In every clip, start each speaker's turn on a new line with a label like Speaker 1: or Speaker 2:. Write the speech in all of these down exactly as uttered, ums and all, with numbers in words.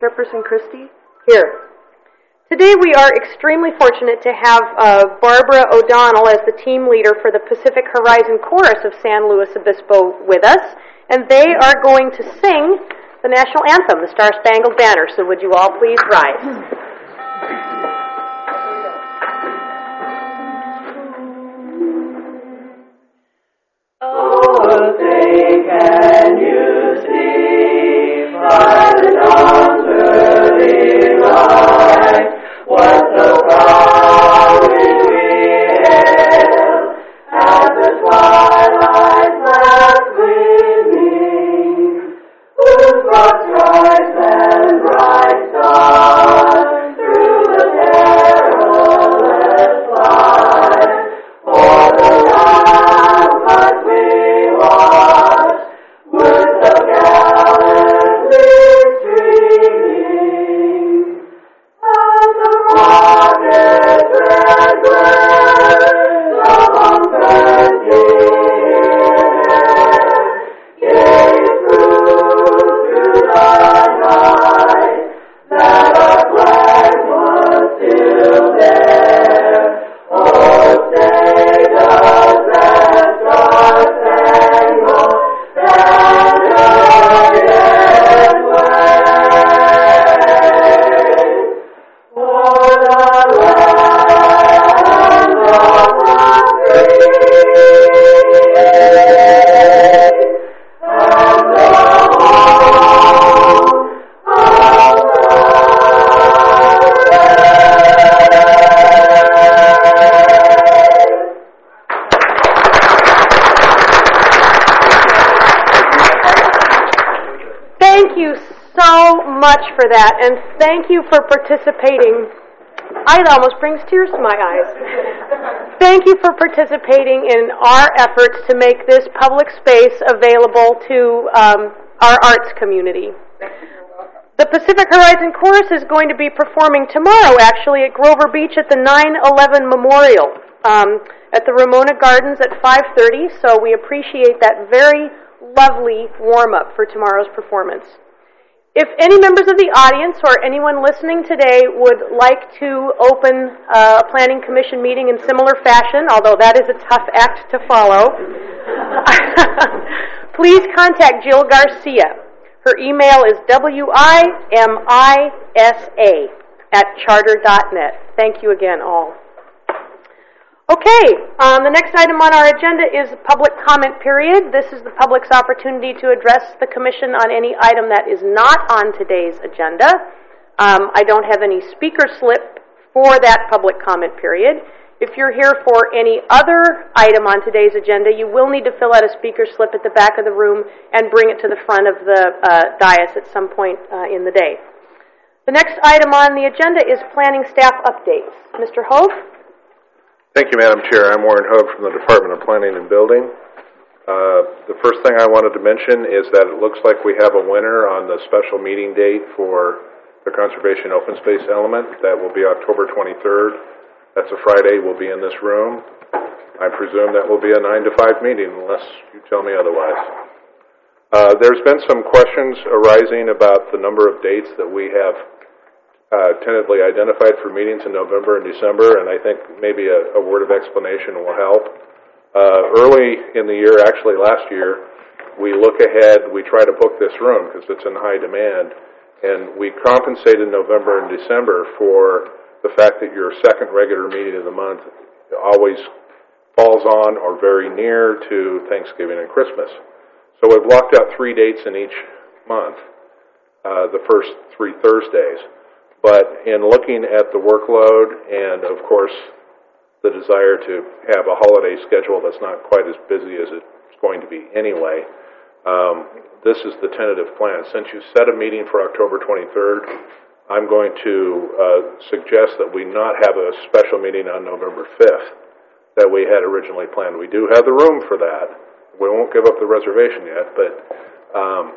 Speaker 1: Chairperson Christie? Here. Today we are extremely fortunate to have uh, Barbara O'Donnell as the team leader for the Pacific Horizon Chorus of San Luis Obispo with us, and they are going to sing the national anthem, the Star Spangled Banner. So would you all please rise?
Speaker 2: Oh, say can you see by the dawn's early light what so proudly we hailed as the twilight's last gleaming, whose broad stripes and bright stars through the perilous fight for the ramparts we watched were so gallantly streaming, as the rocket's red glare along thirteen air gave proof through the night that our flag was still there. Oh, say does that star-spangled banner yet wave o'er the land of the free and the home of the
Speaker 1: Thank you so much for that, and thank you for participating. It almost brings tears to my eyes. Thank you for participating in our efforts to make this public space available to um, our arts community. The Pacific Horizon Chorus is going to be performing tomorrow, actually, at Grover Beach at the nine eleven Memorial um, at the Ramona Gardens at five thirty, so we appreciate that very lovely warm-up for tomorrow's performance. If any members of the audience or anyone listening today would like to open uh, a Planning Commission meeting in similar fashion, although that is a tough act to follow, please contact Jill Garcia. Her email is wimisa at charter dot net. Thank you again, all. Okay, um, the next item on our agenda is the public comment period. This is the public's opportunity to address the Commission on any item that is not on today's agenda. Um, I don't have any speaker slip for that public comment period. If you're here for any other item on today's agenda, you will need to fill out a speaker slip at the back of the room and bring it to the front of the uh, dais at some point uh, in the day. The next item on the agenda is planning staff updates. Mister Hove?
Speaker 3: Thank you, Madam Chair. I'm Warren Hogue from the Department of Planning and Building. Uh, the first thing I wanted to mention is that it looks like we have a winner on the special meeting date for the Conservation Open Space element. That will be October twenty-third. That's a Friday. We'll be in this room. I presume that will be a nine to five meeting, unless you tell me otherwise. Uh, there's been some questions arising about the number of dates that we have Uh, tentatively identified for meetings in November and December, and I think maybe a, a word of explanation will help. Uh, early in the year, actually last year, we look ahead, we try to book this room because it's in high demand, and we compensate in November and December for the fact that your second regular meeting of the month always falls on or very near to Thanksgiving and Christmas. So we've blocked out three dates in each month, uh, the first three Thursdays. But in looking at the workload and, of course, the desire to have a holiday schedule that's not quite as busy as it's going to be anyway, um, this is the tentative plan. Since you set a meeting for October twenty-third, I'm going to uh, suggest that we not have a special meeting on November fifth that we had originally planned. We do have the room for that. We won't give up the reservation yet, but um,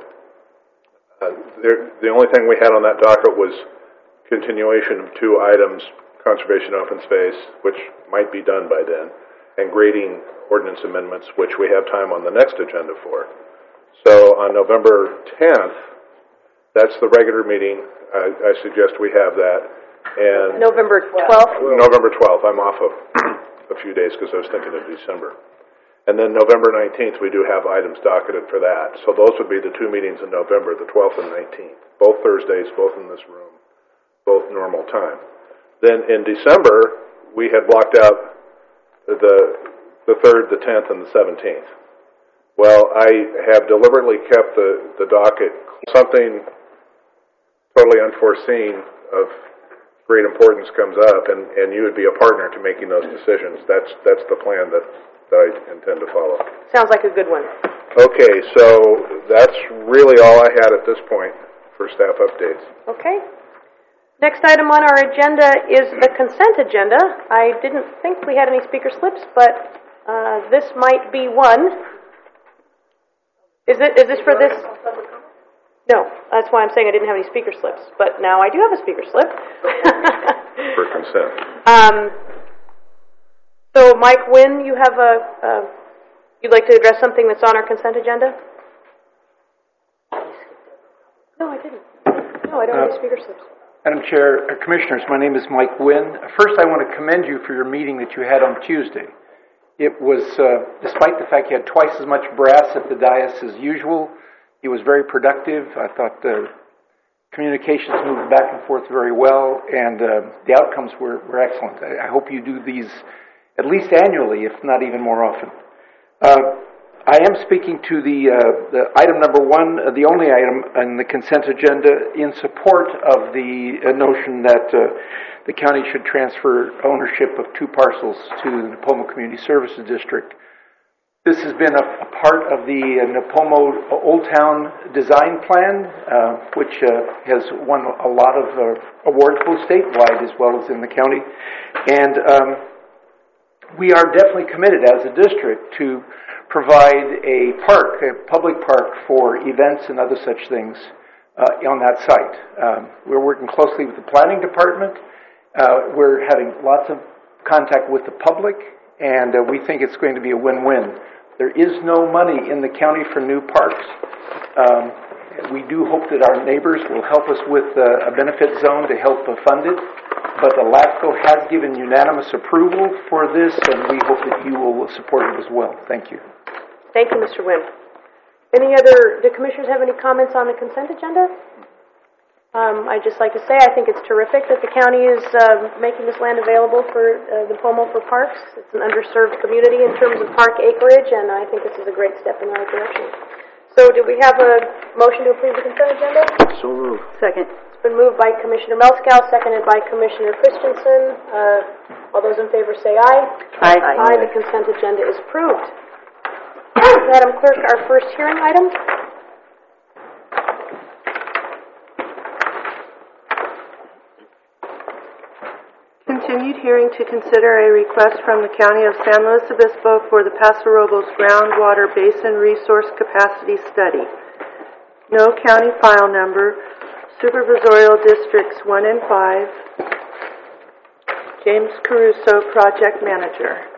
Speaker 3: uh, there, the only thing we had on that docket was continuation of two items, conservation open space, which might be done by then, and grading ordinance amendments, which we have time on the next agenda for. So on November tenth, That's the regular meeting. I, I suggest we have that. And
Speaker 1: November twelfth?
Speaker 3: November twelfth. I'm off of a few days because I was thinking of December. And then November nineteenth, we do have items docketed for that. So those would be the two meetings in November, the twelfth and nineteenth. Both Thursdays, both in this room, both normal time. Then in December, we had blocked out the the third, the tenth, and the seventeenth. Well, I have deliberately kept the, the docket. Something totally unforeseen of great importance comes up, and, and you would be a partner to making those decisions. That's that's the plan that, that I intend to follow.
Speaker 1: Sounds like a good one.
Speaker 3: Okay, so that's really all I had at this point for staff updates.
Speaker 1: Okay. Next item on our agenda is the consent agenda. I didn't think we had any speaker slips, but uh, this might be one. Is it? Is this for this? No, that's why I'm saying I didn't have any speaker slips, but now I do have a speaker slip.
Speaker 3: For consent.
Speaker 1: Um, so, Mike, Wynn, you have a, uh, you'd like to address something that's on our consent agenda? No, I didn't. No, I don't have any speaker slips.
Speaker 4: Madam Chair, uh, Commissioners, my name is Mike Wynn. First, I want to commend you for your meeting that you had on Tuesday. It was, uh, despite the fact you had twice as much brass at the dais as usual, it was very productive. I thought the communications moved back and forth very well, and uh, the outcomes were, were excellent. I, I hope you do these at least annually, if not even more often. Uh, I am speaking to the, uh, the item number one, uh, the only item on the consent agenda, in support of the uh, notion that uh, the county should transfer ownership of two parcels to the Napomo Community Services District. This has been a, a part of the uh, Napomo Old Town Design Plan, uh, which uh, has won a lot of uh, awards both statewide as well as in the county. And um, we are definitely committed as a district to provide a park, a public park for events and other such things uh, on that site. Um, we're working closely with the planning department. Uh, we're having lots of contact with the public, and uh, we think it's going to be a win-win. There is no money in the county for new parks. Um, we do hope that our neighbors will help us with uh, a benefit zone to help uh, fund it, but the LAFCO has given unanimous approval for this, and we hope that you will support it as well. Thank you.
Speaker 1: Thank you, Mister Wynn. Any other, do commissioners have any comments on the consent agenda? Um, I'd just like to say I think it's terrific that the county is uh, making this land available for uh, the Napomo for parks. It's an underserved community in terms of park acreage, and I think this is a great step in the right direction. So do we have a motion to approve the consent agenda?
Speaker 5: So moved.
Speaker 1: Second. It's been moved by Commissioner Melskow, seconded by Commissioner Christensen. Uh, all those in favor say aye.
Speaker 5: Aye.
Speaker 1: Aye. The consent agenda is approved. Madam Clerk, our first hearing item.
Speaker 6: Continued hearing to consider a request from the County of San Luis Obispo for the Paso Robles Groundwater Basin Resource Capacity Study. No county file number, Supervisorial Districts one and five, James Caruso, Project Manager.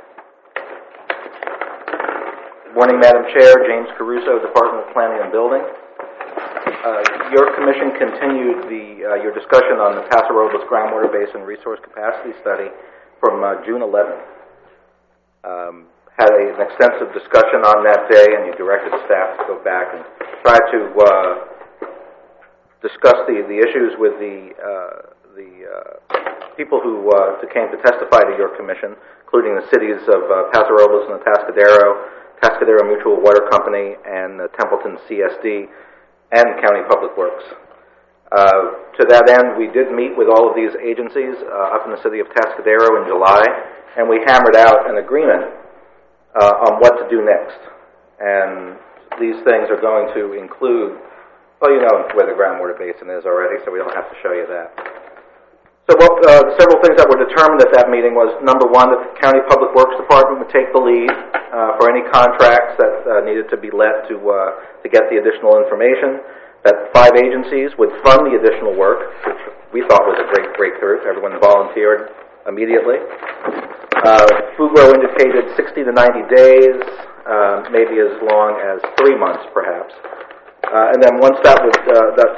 Speaker 5: Good morning, Madam Chair. James Caruso, Department of Planning and Building. Uh, your commission continued the uh, your discussion on the Paso Robles Groundwater Basin Resource Capacity Study from uh, June eleventh. Um, had a, an extensive discussion on that day, and you directed staff to go back and try to uh, discuss the, the issues with the uh, the uh, people who, uh, who came to testify to your commission, including the cities of uh, Paso Robles and Atascadero, Atascadero Mutual Water Company, and uh, Templeton C S D. And County Public Works. Uh, to that end, we did meet with all of these agencies uh, up in the city of Atascadero in July, and we hammered out an agreement uh, on what to do next. And these things are going to include, well, you know where the groundwater basin is already, so we don't have to show you that. So what, uh, several things that were determined at that meeting was, number one, that the County Public Works Department would take the lead uh, for any contracts that uh, needed to be let to uh, to get the additional information, that five agencies would fund the additional work, which we thought was a great breakthrough. Everyone volunteered immediately. Uh, Fugro indicated sixty to ninety days, uh, maybe as long as three months perhaps. Uh, and then once that was uh, that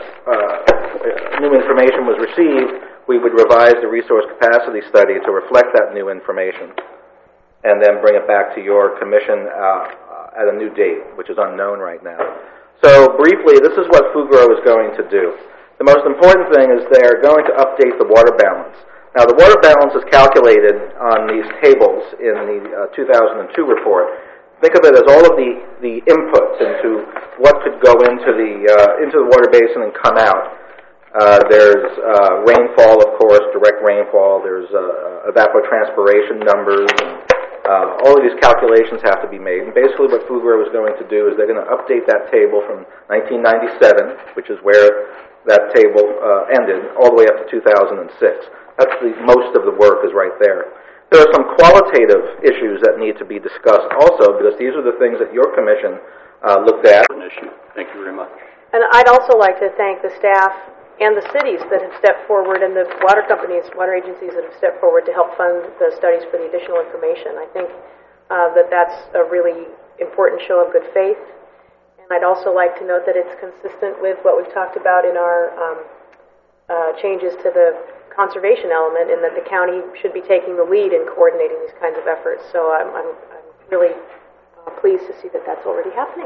Speaker 5: uh, new information was received, we would revise the resource capacity study to reflect that new information, and then bring it back to your commission uh, at a new date, which is unknown right now. So briefly, this is what Fugro is going to do. The most important thing is they're going to update the water balance. Now, the water balance is calculated on these tables in the uh, two thousand two report. Think of it as all of the, the inputs into what could go into the uh, into the water basin and come out. Uh, there's uh, rainfall, of course, direct rainfall. There's uh, evapotranspiration numbers. And, uh, all of these calculations have to be made. And basically what Fugro is going to do is they're going to update that table from nineteen ninety-seven, which is where that table uh, ended, all the way up to two thousand six. That's the most of the work is right there. There are some qualitative issues that need to be discussed also, because these are the things that your commission uh, looked at.
Speaker 7: An issue. Thank you very much.
Speaker 1: And I'd also like to thank the staff and the cities that have stepped forward, and the water companies, water agencies that have stepped forward to help fund the studies for the additional information. I think uh, that that's a really important show of good faith. And I'd also like to note that it's consistent with what we've talked about in our um, uh, changes to the conservation element, in that the county should be taking the lead in coordinating these kinds of efforts. So I'm, I'm, I'm really uh, pleased to see that that's already happening.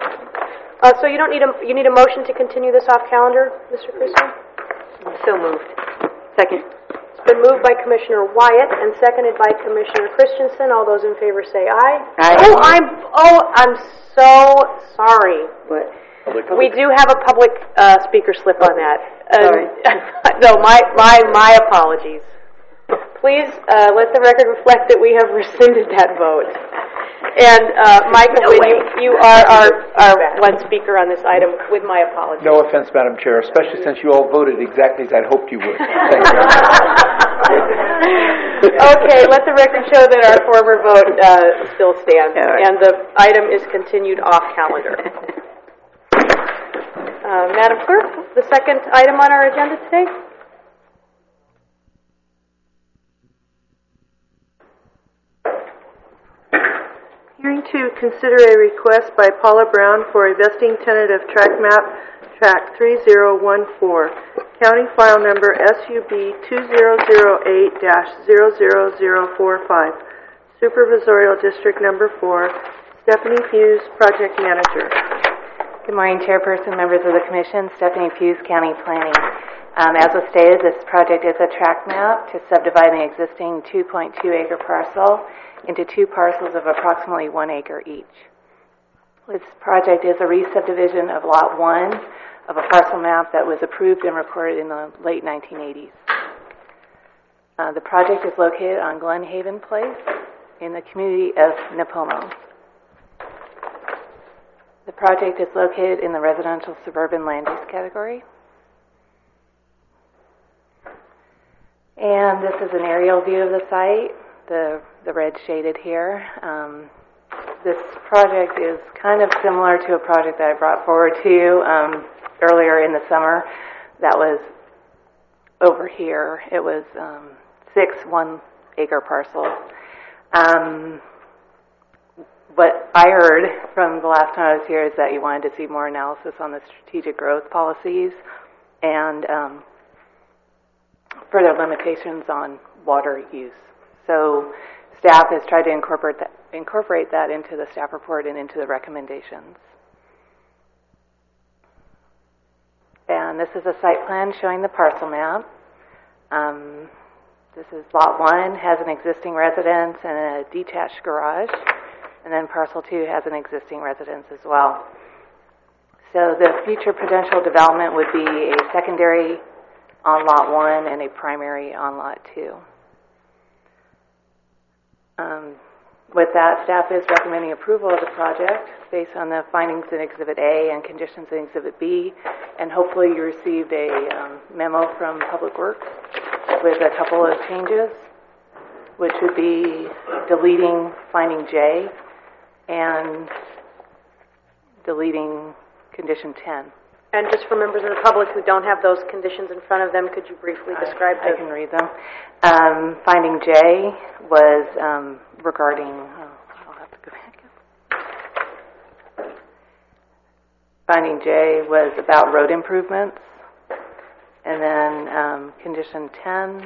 Speaker 1: Uh, so you don't need a you need a motion to continue this off calendar, Mister Christian?
Speaker 8: So moved. Second.
Speaker 1: It's been moved by Commissioner Wyatt and seconded by Commissioner Christensen. All those in favor say aye.
Speaker 8: Aye.
Speaker 1: Oh, I'm oh I'm so sorry.
Speaker 8: What?
Speaker 1: We do have a public uh, speaker slip on that. Uh,
Speaker 8: Sorry.
Speaker 1: no, my, my, my apologies. Please uh, let the record reflect that we have rescinded that vote. And uh, Michael,
Speaker 8: No
Speaker 1: when
Speaker 8: way.
Speaker 1: you, you are our, our one speaker on this item, with my apologies.
Speaker 4: No offense, Madam Chair, especially since you all voted exactly as I'd hoped you would. Thank you.
Speaker 1: Okay, let the record show that our former vote uh, still stands,
Speaker 8: right.
Speaker 1: and the item is continued off calendar. Uh, Madam Clerk, the second item on our agenda today.
Speaker 6: Hearing to consider a request by Paula Brown for a vesting tentative track map, track three zero one four, county file number S U B two zero zero eight dash zero zero zero four five, supervisorial district number four, Stephanie Hughes, project manager.
Speaker 8: Good morning, Chairperson, members of the Commission. Stephanie Hughes, County Planning. Um, as was stated, this project is a tract map to subdivide an existing two point two acre parcel into two parcels of approximately one acre each. This project is a re-subdivision of Lot one of a parcel map that was approved and recorded in the late nineteen eighties. Uh, the project is located on Glenhaven Place in the community of Nipomo. The project is located in the residential suburban land use category. And this is an aerial view of the site, the, the red shaded here. Um, this project is kind of similar to a project that I brought forward to you um, earlier in the summer. That was over here. It was um, six one acre parcels. Um, What I heard from the last time I was here is that you wanted to see more analysis on the strategic growth policies and um, further limitations on water use. So staff has tried to incorporate that, incorporate that into the staff report and into the recommendations. And this is a site plan showing the parcel map. Um, this is lot one, has an existing residence and a detached garage. And then parcel two has an existing residence as well. So the future potential development would be a secondary on lot one and a primary on lot two. Um, with that, staff is recommending approval of the project based on the findings in Exhibit A and conditions in Exhibit B. And hopefully you received a um, memo from Public Works with a couple of changes, which would be deleting finding J and deleting condition ten.
Speaker 1: And just for members of the public who don't have those conditions in front of them, could you briefly describe
Speaker 8: I, I
Speaker 1: the...
Speaker 8: can read them. Um, finding J was um, regarding... Oh, I'll have to go back. finding J was about road improvements. And then um, condition ten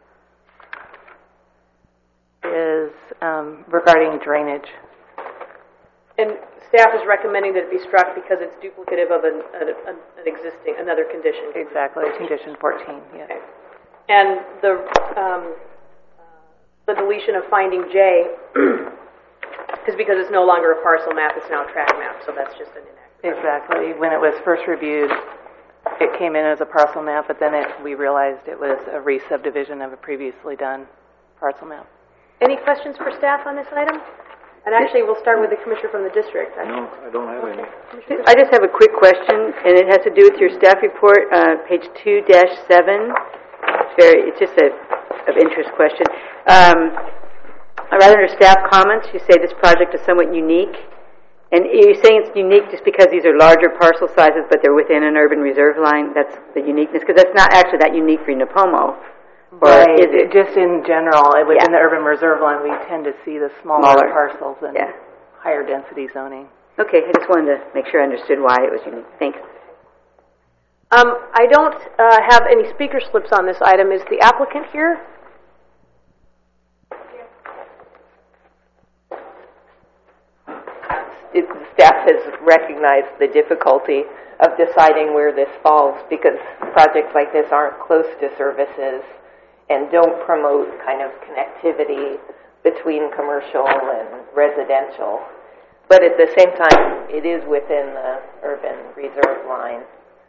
Speaker 8: is um, regarding drainage.
Speaker 1: And staff is recommending that it be struck because it's duplicative of an, an, an existing, another condition.
Speaker 8: Exactly, condition fourteen, yes.
Speaker 1: Okay. And the, um, the deletion of finding J is because it's no longer a parcel map, it's now a tract map, so that's just an inaccurate.
Speaker 8: Exactly. When it was first reviewed, it came in as a parcel map, but then it, we realized it was a re-subdivision of a previously done parcel map.
Speaker 1: Any questions for staff on this item? And actually, we'll start with the commissioner from the district.
Speaker 7: No, I don't have any.
Speaker 9: I just have a quick question, and it has to do with your staff report, uh, page two dash seven. It's very, it's just a of interest question. Um, right under staff comments, you say this project is somewhat unique, and you're saying it's unique just because these are larger parcel sizes, but they're within an urban reserve line. That's the uniqueness, because that's not actually that unique for Napomo. Or
Speaker 8: right.
Speaker 9: is it?
Speaker 8: Just in general, within
Speaker 9: Yeah.
Speaker 8: the urban reserve line, we tend to see the smaller,
Speaker 9: Smaller.
Speaker 8: parcels and
Speaker 9: Yeah.
Speaker 8: higher density zoning.
Speaker 9: Okay, I just wanted to make sure I understood why it was unique. Thanks.
Speaker 1: Um, I don't uh, have any speaker slips on this item. Is the applicant here?
Speaker 10: It, staff has recognized the difficulty of deciding where this falls because projects like this aren't close to services and don't promote kind of connectivity between commercial and residential. But at the same time, it is within the urban reserve line.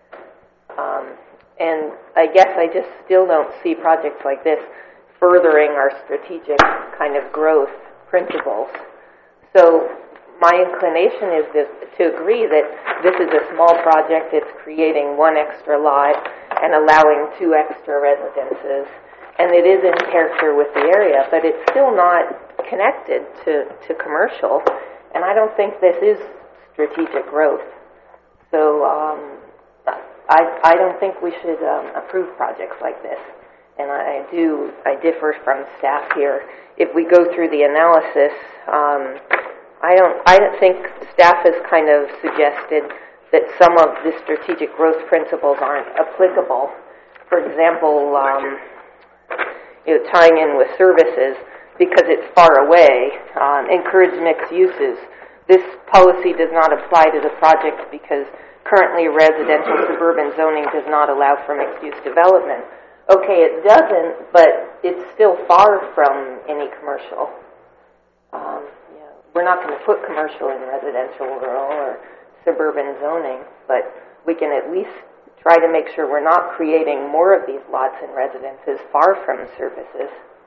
Speaker 10: Um, and I guess I just still don't see projects like this furthering our strategic kind of growth principles. So my inclination is this, to agree that this is a small project. It's creating one extra lot and allowing two extra residences. And it is in character with the area, but it's still not connected to, to commercial. And I don't think this is strategic growth. So um, I, I don't think we should um, approve projects like this. And I do, I differ from staff here. If we go through the analysis, um, I don't, I don't think staff has kind of suggested that some of the strategic growth principles aren't applicable. For example, um, you know, tying in with services, because it's far away, um, encourage mixed uses. This policy does not apply to the project because currently residential suburban zoning does not allow for mixed-use development. Okay, it doesn't, but it's still far from any commercial. Um, yeah, we're not going to put commercial in residential, rural, or suburban zoning, but we can at least try to make sure we're not creating more of these lots and residences far from services.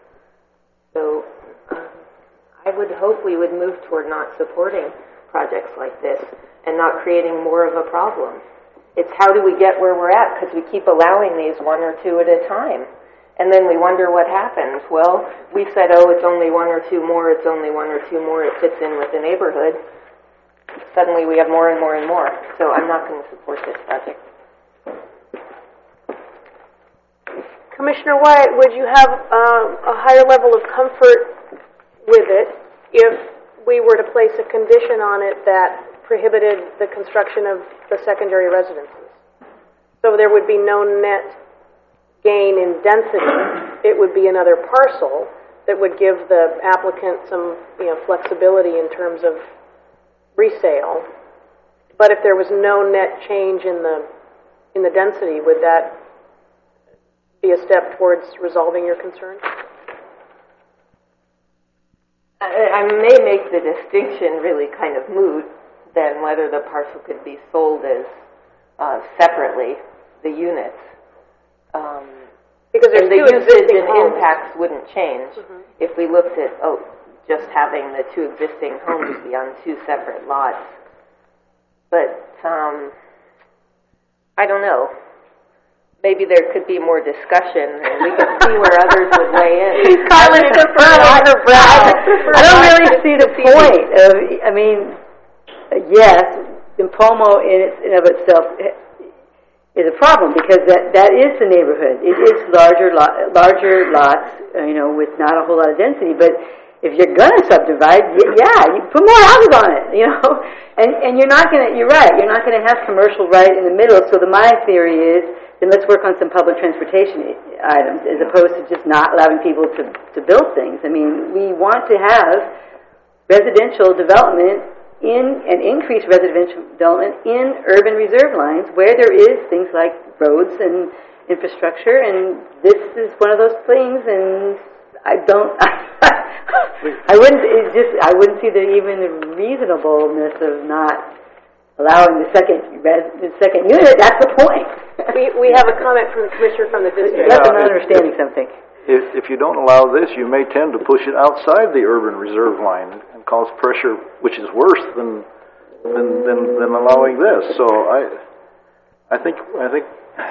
Speaker 10: So um, I would hope we would move toward not supporting projects like this and not creating more of a problem. It's how do we get where we're at, because we keep allowing these one or two at a time. And then we wonder what happens. Well, we said, oh, it's only one or two more, it's only one or two more, it fits in with the neighborhood. Suddenly we have more and more and more. So I'm not going to support this project.
Speaker 1: Commissioner Wyatt, would you have um, a higher level of comfort with it if we were to place a condition on it that prohibited the construction of the secondary residences? So there would be no net gain in density. It would be another parcel that would give the applicant some, you know, flexibility in terms of resale. But if there was no net change in the in the density, would that be a step towards resolving your concern?
Speaker 10: I, I may make the distinction really kind of moot than whether the parcel could be sold as uh, separately, the units. Um,
Speaker 1: because there's
Speaker 10: the
Speaker 1: two
Speaker 10: usage
Speaker 1: existing
Speaker 10: and
Speaker 1: homes.
Speaker 10: impacts wouldn't change mm-hmm. if we looked at oh, just having the two existing homes be on two separate lots. But um, I don't know. Maybe there could be more discussion, and we could see where others would weigh in.
Speaker 9: She's calling it a on her brow. I don't really see the point of, I mean, yes, Napomo in, its, in of itself is a problem because that, that is the neighborhood. It is larger lot, larger lots, you know, with not a whole lot of density, but if you're gonna subdivide, y- yeah, you put more houses on it, you know, and and you're not gonna. You're right. You're not gonna have commercial right in the middle. So the my theory is, then let's work on some public transportation i- items as opposed to just not allowing people to to build things. I mean, we want to have residential development in and increase residential development in urban reserve lines where there is things like roads and infrastructure, and this is one of those things. And I don't. I wouldn't. It's just. I wouldn't see the even the reasonableness of not allowing the second the second unit. That's the point.
Speaker 1: We we have a comment from the commissioner from the district.
Speaker 9: Yes, I'm not understanding something.
Speaker 7: If, if you don't allow this, you may tend to push it outside the urban reserve line and cause pressure, which is worse than than than, than allowing this. So I, I think I think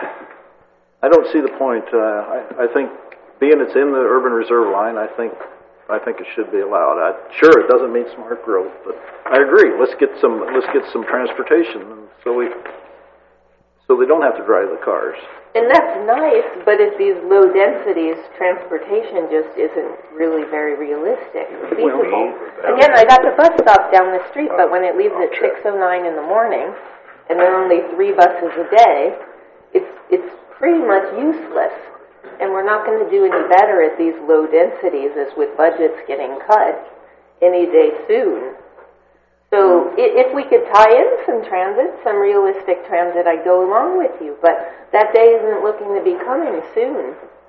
Speaker 7: I don't see the point. Uh, I, I think being it's in the urban reserve line, I think I think it should be allowed. I, sure, it doesn't mean smart growth, but I agree. Let's get some let's get some transportation, and so we so they don't have to drive the cars.
Speaker 10: And that's nice, but at these low densities, transportation just isn't really very realistic or feasible. Again, I got the bus stop down the street, but when it leaves at six oh nine in the morning, and there are only three buses a day, it's it's pretty much useless. And we're not going to do any better at these low densities as with budgets getting cut any day soon. So if we could tie in some transit, some realistic transit, I'd go along with you. But that day isn't looking to be coming soon.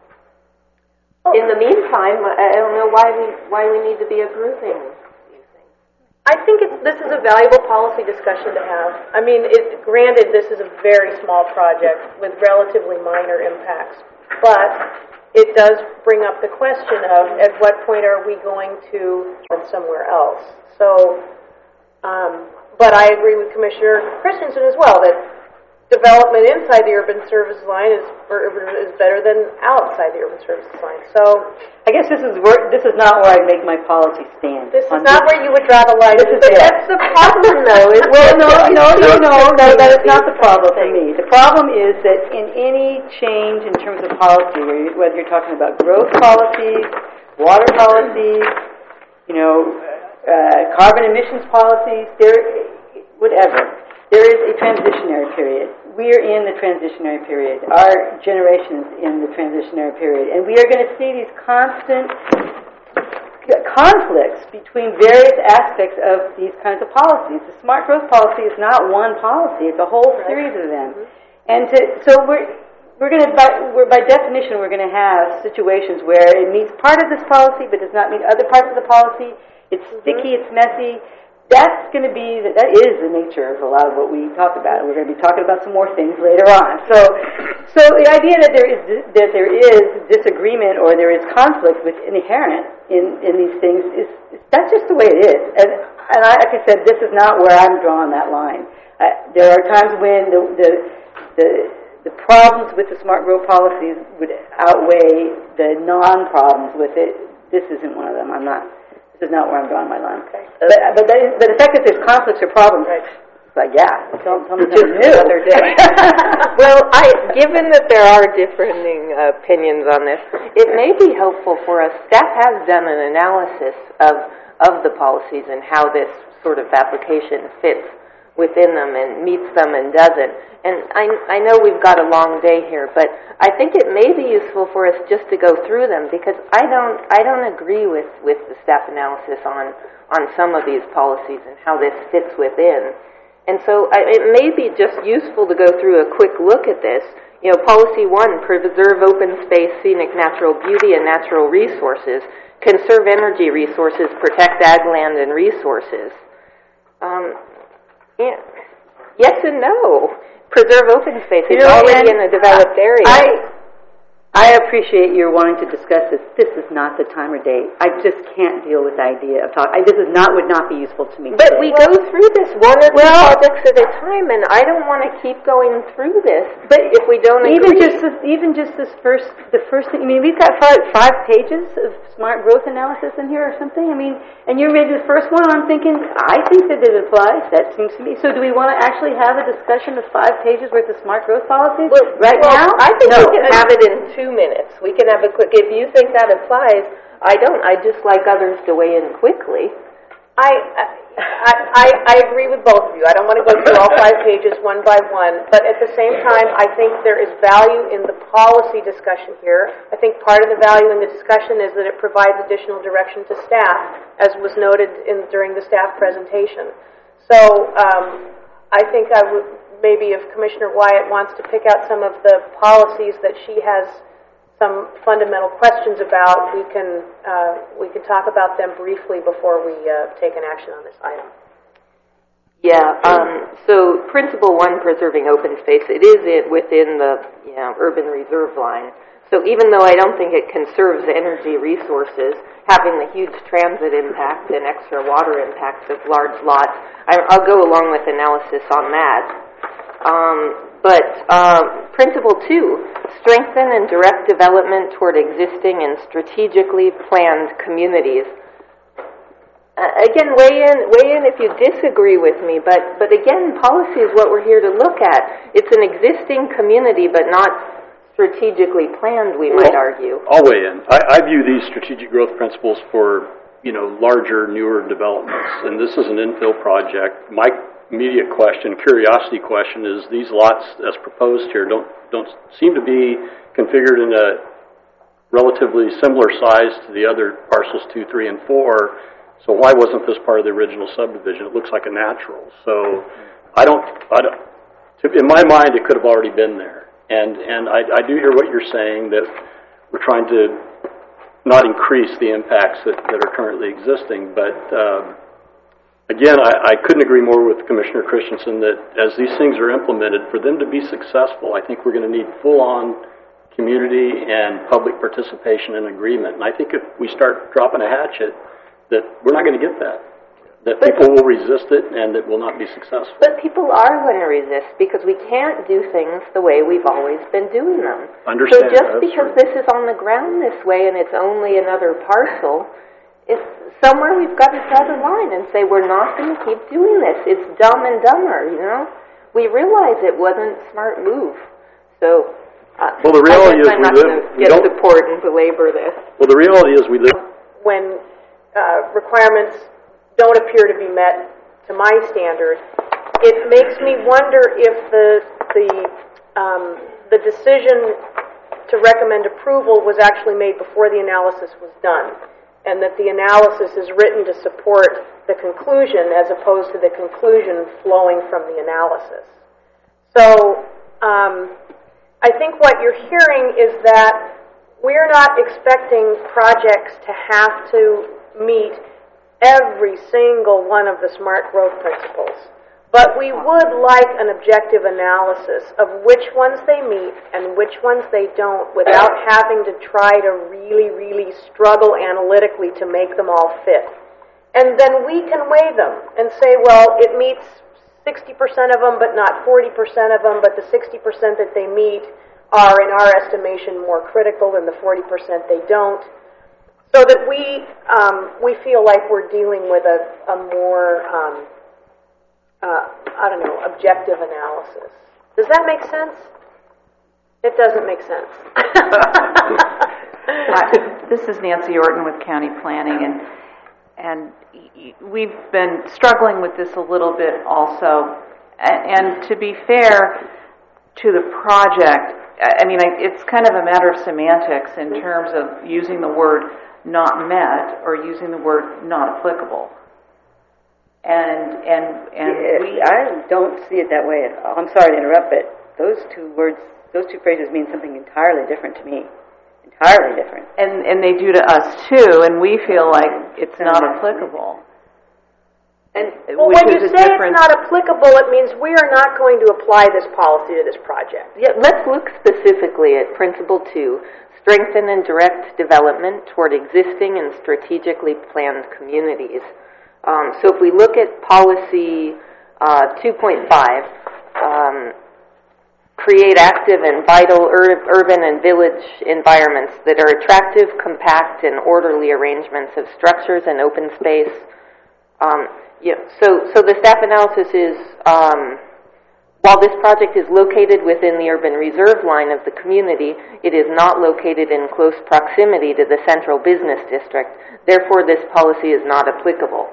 Speaker 10: In the meantime, I don't know why we why we need to be approving these things.
Speaker 1: I think it's, this is a valuable policy discussion to have. I mean, it, granted, this is a very small project with relatively minor impacts, but it does bring up the question of at what point are we going to go somewhere else. So. Um, but I agree with Commissioner Christensen as well that development inside the urban service line is or, is better than outside the urban services line. So
Speaker 9: I guess this is where this is not where I make my policy stand.
Speaker 1: This is not this. Where you would draw the line.
Speaker 9: This is
Speaker 1: that's the problem, though. Is
Speaker 9: well, no, no, no, no, no. That is not the problem for me. The problem is that in any change in terms of policy, whether you're talking about growth policies, water policies, you know. Uh, carbon emissions policies, there, whatever. There is a transitionary period. We're in the transitionary period. Our generation's in the transitionary period. And we are going to see these constant conflicts between various aspects of these kinds of policies. The smart growth policy is not one policy. It's a whole series of them. Mm-hmm. And to, so we're, we're going to, by, we're, by definition, we're going to have situations where it meets part of this policy but does not meet other parts of the policy. It's sticky, it's messy. That's going to be, the, that is the nature of a lot of what we talk about. We're going to be talking about some more things later on. So, so the idea that there is that there is disagreement or there is conflict with inherent in, in these things is, is that's just the way it is. And and I, like I said, this is not where I'm drawing that line. Uh, there are times when the the the the problems with the smart growth policies would outweigh the non-problems with it. This isn't one of them. I'm not. This is not where I'm drawing my line. Okay. But, but, that is, but the fact that there's conflicts or problems, right. It's like, yeah, tell, tell me something new.
Speaker 10: Well, I, given that there are differing uh, opinions on this, it may be helpful for us. Staff has done an analysis of, of the policies and how this sort of application fits within them and meets them and doesn't. And I, I know we've got a long day here, but I think it may be useful for us just to go through them because I don't I don't agree with, with the staff analysis on, on some of these policies and how this fits within. And so I, it may be just useful to go through a quick look at this. You know, policy one, preserve open space, scenic natural beauty and natural resources, conserve energy resources, protect ag land and resources. Um, Yeah. Yes and no. Preserve open space. It's you know, already in a developed area.
Speaker 9: I, I appreciate your wanting to discuss this. This is not the time or date. I just can't deal with the idea of talk. I, this is not would not be useful to me.
Speaker 10: But
Speaker 9: today.
Speaker 10: we go through this one or two well, projects at a time, and I don't want to keep going through this. But if we don't
Speaker 9: even
Speaker 10: agree.
Speaker 9: just this, even just this first, the first thing. I mean, we've got five, five pages of smart growth analysis in here or something. I mean, and you read the first one. I'm thinking, I think that it applies. That seems to me. So, do we want to actually have a discussion of five pages worth of smart growth policies
Speaker 10: well,
Speaker 9: right
Speaker 10: well,
Speaker 9: now?
Speaker 10: I think
Speaker 9: no.
Speaker 10: we can have it in two minutes. this. We can have a quick, if you think that applies, I don't. I just like others to weigh in quickly.
Speaker 1: I, I, I, I agree with both of you. I don't want to go through all five pages one by one, but at the same time, I think there is value in the policy discussion here. I think part of the value in the discussion is that it provides additional direction to staff, as was noted in, during the staff presentation. So um, I think I would, maybe if Commissioner Wyatt wants to pick out some of the policies that she has some fundamental questions about, we can uh, we can talk about them briefly before we uh, take an action on this item.
Speaker 10: Yeah. Um, so, principle one, preserving open space. It is it within the you know, urban reserve line. So, even though I don't think it conserves energy resources, having the huge transit impact and extra water impacts of large lots, I, I'll go along with analysis on that. Um, But uh, principle two, strengthen and direct development toward existing and strategically planned communities. Uh, again, weigh in, weigh in if you disagree with me, but, but again, policy is what we're here to look at. It's an existing community, but not strategically planned, we might
Speaker 11: well,
Speaker 10: argue.
Speaker 11: I'll weigh in. I, I view these strategic growth principles for, you know, larger, newer developments, and this is an infill project. My immediate question, curiosity question, is these lots as proposed here don't don't seem to be configured in a relatively similar size to the other parcels two, three, and four. So why wasn't this part of the original subdivision? It looks like a natural. So I don't. I don't in my mind, it could have already been there. And and I, I do hear what you're saying, that we're trying to not increase the impacts that, that are currently existing, but. Um, Again, I, I couldn't agree more with Commissioner Christensen that as these things are implemented, for them to be successful, I think we're going to need full-on community and public participation and agreement. And I think if we start dropping a hatchet, that we're not going to get that. That but, people will resist it and it will not be successful.
Speaker 10: But people are going to resist because we can't do things the way we've always been doing them.
Speaker 11: Understand.
Speaker 10: So just because true. This is on the ground this way and it's only another parcel, it's somewhere we've got to draw the line and say we're not going to keep doing this. It's dumb and dumber, you know. We realize it wasn't a smart move. So, uh,
Speaker 11: well, the reality is
Speaker 10: I'm
Speaker 11: we
Speaker 10: not
Speaker 11: live.
Speaker 10: going to
Speaker 11: We
Speaker 10: get
Speaker 11: don't
Speaker 10: support and belabor this.
Speaker 11: Well, the reality is we live.
Speaker 1: When uh, requirements don't appear to be met to my standard, it makes me wonder if the the um, the decision to recommend approval was actually made before the analysis was done, and that the analysis is written to support the conclusion as opposed to the conclusion flowing from the analysis. So um, I think what you're hearing is that we're not expecting projects to have to meet every single one of the SMART growth principles, but we would like an objective analysis of which ones they meet and which ones they don't without having to try to really, really struggle analytically to make them all fit. And then we can weigh them and say, well, it meets sixty percent of them but not forty percent of them, but the sixty percent that they meet are, in our estimation, more critical than the forty percent they don't, so that we um, we feel like we're dealing with a, a more um, Uh, I don't know, objective analysis. Does that make sense? It doesn't make sense.
Speaker 12: Hi, this is Nancy Orton with County Planning, and and we've been struggling with this a little bit also. And, and to be fair to the project, I mean, it's kind of a matter of semantics in terms of using the word not met or using the word not applicable. And and and
Speaker 9: yeah,
Speaker 12: we,
Speaker 9: I don't see it that way at all. I'm sorry to interrupt, but those two words, those two phrases mean something entirely different to me. Entirely different.
Speaker 12: And and they do to us too, and we feel like it's not applicable.
Speaker 1: And well, when you say it's not applicable, it means we are not going to apply this policy to this project.
Speaker 10: Yeah, let's look specifically at Principle two, strengthen and direct development toward existing and strategically planned communities. Um, so if we look at policy uh, two point five, um, create active and vital ur- urban and village environments that are attractive, compact, and orderly arrangements of structures and open space. Um, yeah, so, so the staff analysis is um, while this project is located within the urban reserve line of the community, it is not located in close proximity to the central business district. Therefore, this policy is not applicable.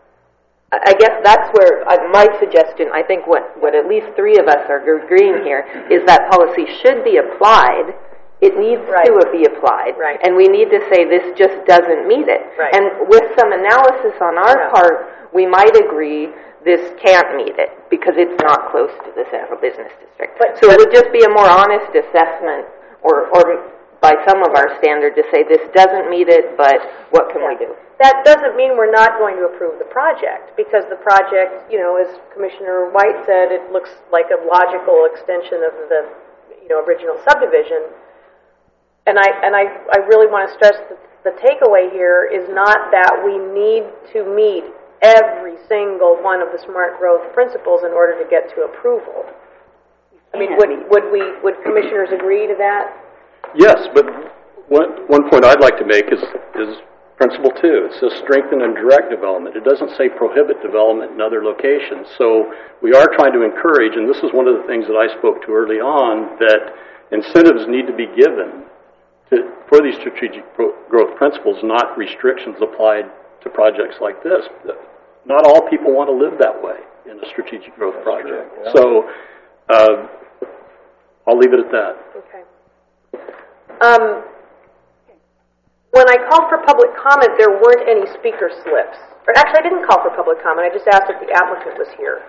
Speaker 10: I guess that's where uh, my suggestion, I think what, what at least three of us are agreeing here, is that policy should be applied. It needs right. to be applied.
Speaker 1: Right.
Speaker 10: And we need to say this just doesn't meet it.
Speaker 1: Right.
Speaker 10: And with some analysis on our yeah. part, we might agree this can't meet it because it's not close to the central business district. But, so it would just be a more honest assessment or, or by some of our standard to say this doesn't meet it, but what can
Speaker 1: yeah.
Speaker 10: we do?
Speaker 1: That doesn't mean we're not going to approve the project, because the project, you know, as Commissioner White said, it looks like a logical extension of the, you know, original subdivision. And I and I, I really want to stress that the takeaway here is not that we need to meet every single one of the smart growth principles in order to get to approval. I mean, would would we would commissioners agree to that?
Speaker 11: Yes, but one one point I'd like to make is is. Principle two, it says strengthen and direct development. It doesn't say prohibit development in other locations. So we are trying to encourage, and this is one of the things that I spoke to early on, that incentives need to be given to, for these strategic pro- growth principles, not restrictions applied to projects like this. Not all people want to live that way in a strategic growth That's project. True, yeah. So uh, I'll leave it at that.
Speaker 1: Okay. Um, When I called for public comment, there weren't any speaker slips. Or actually, I didn't call for public comment. I just asked if the applicant was here.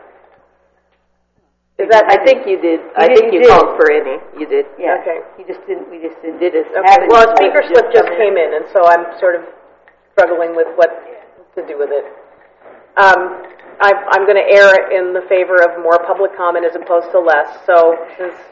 Speaker 10: Is that? I think you did. You I did, think you, you called for any. You did.
Speaker 9: Yeah.
Speaker 1: Okay.
Speaker 9: You just didn't. We just didn't. Did it?
Speaker 1: Okay. Well, a speaker slip just came in, and so I'm sort of struggling with what to do with it. Um, I, I'm going to err in the favor of more public comment as opposed to less. So. Since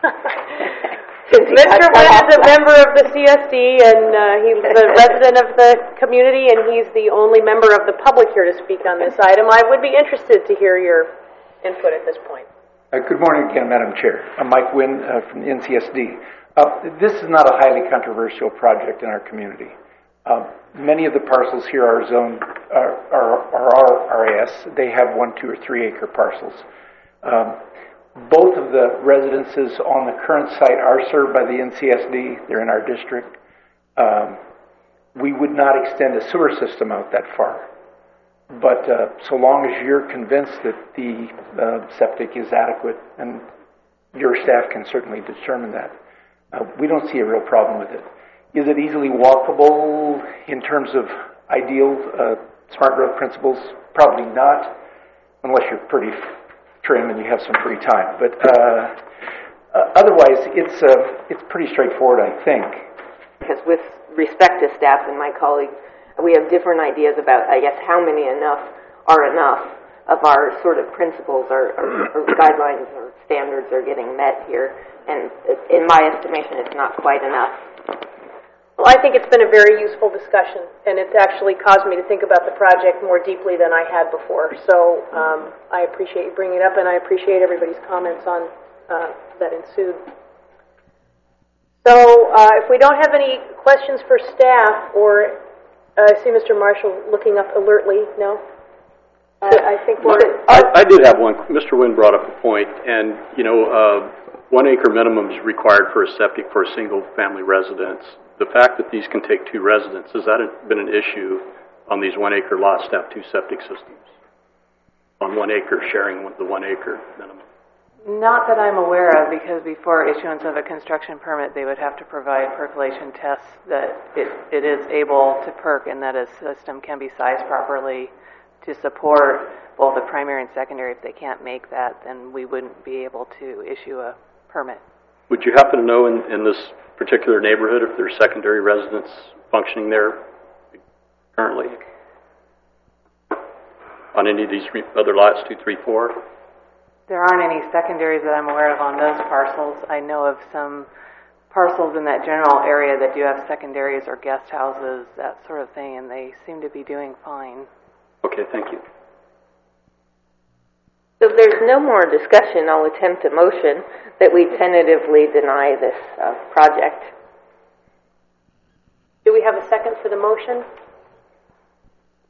Speaker 1: Mister Wynn is a member of the C S D, and uh, he's a resident of the community, and he's the only member of the public here to speak on this item. I would be interested to hear your input at this point.
Speaker 4: Uh, good morning again, Madam Chair. I'm Mike Wynn uh, from the N C S D. Uh, this is not a highly controversial project in our community. Um, many of the parcels here are zoned are, are, are R A S. They have one, two, or three acre parcels. Um, Both of the residences on the current site are served by the N C S D. They're in our district. Um, we would not extend a sewer system out that far. But uh, so long as you're convinced that the uh, septic is adequate, and your staff can certainly determine that, uh, we don't see a real problem with it. Is it easily walkable in terms of ideal uh, smart growth principles? Probably not, unless you're pretty trim and you have some free time. But uh, uh, otherwise, it's uh, it's pretty straightforward, I think.
Speaker 10: Because with respect to staff and my colleagues, we have different ideas about, I guess, how many enough are enough of our sort of principles or, or, or guidelines or standards are getting met here. And in my estimation, it's not quite enough.
Speaker 1: Well, I think it's been a very useful discussion, and it's actually caused me to think about the project more deeply than I had before. So um, I appreciate you bringing it up, and I appreciate everybody's comments on uh, that ensued. So uh, if we don't have any questions for staff, or uh, I see Mister Marshall looking up alertly. No? Uh, I think we're...
Speaker 11: I, I did have one. Mister Wynn brought up a point, and, you know, uh, one acre minimum is required for a septic for a single-family residence. The fact that these can take two residents, has that been an issue on these one-acre lots to have two septic systems? On one acre, sharing the one acre minimum?
Speaker 8: Not that I'm aware of, because before issuance of a construction permit, they would have to provide percolation tests that it, it is able to perk and that a system can be sized properly to support both the primary and secondary. If they can't make that, then we wouldn't be able to issue a permit.
Speaker 11: Would you happen to know in, in this particular neighborhood if there's secondary residents functioning there currently? On any of these other lots, two, three, four?
Speaker 8: There aren't any secondaries that I'm aware of on those parcels. I know of some parcels in that general area that do have secondaries or guest houses, that sort of thing, and they seem to be doing fine.
Speaker 11: Okay, thank you.
Speaker 10: So if there's no more discussion, I'll attempt a motion that we tentatively deny this uh, project.
Speaker 1: Do we have a second for the motion?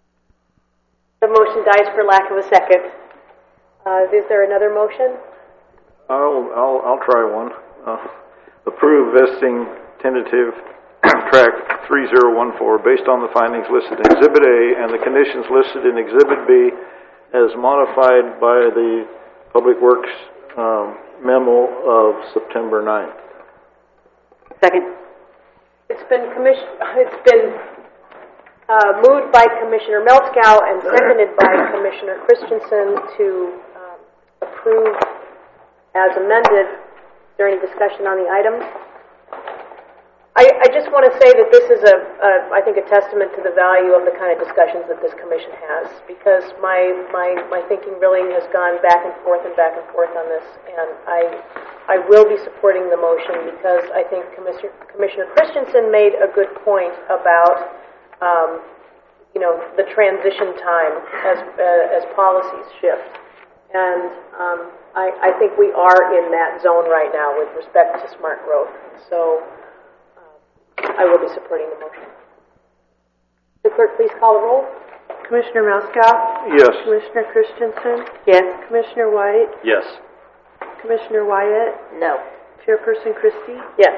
Speaker 1: The motion dies for lack of a second. Uh, is there another motion?
Speaker 7: I'll, I'll, I'll try one. Uh, approve vesting tentative track three zero one four based on the findings listed in Exhibit A and the conditions listed in Exhibit B as modified by the Public Works um, memo of September ninth.
Speaker 9: Second.
Speaker 1: It's been commission, it's been uh, moved by Commissioner Meltkow and seconded by Commissioner Christensen to um, approve as amended. Is there any discussion on the item? I, I just want to say that this is a, a, I think, a testament to the value of the kind of discussions that this commission has, because my, my, my thinking really has gone back and forth and back and forth on this, and I, I will be supporting the motion because I think Commissioner, Commissioner Christensen made a good point about, um, you know, the transition time as, uh, as policies shift, and um, I, I think we are in that zone right now with respect to smart growth. So I will be supporting the motion. The clerk, please call the roll.
Speaker 6: Commissioner Meltkow?
Speaker 7: Yes.
Speaker 6: Commissioner Christensen?
Speaker 9: Yes.
Speaker 6: Commissioner White?
Speaker 11: Yes.
Speaker 6: Commissioner Wyatt?
Speaker 10: No.
Speaker 6: Chairperson Christie?
Speaker 1: Yes.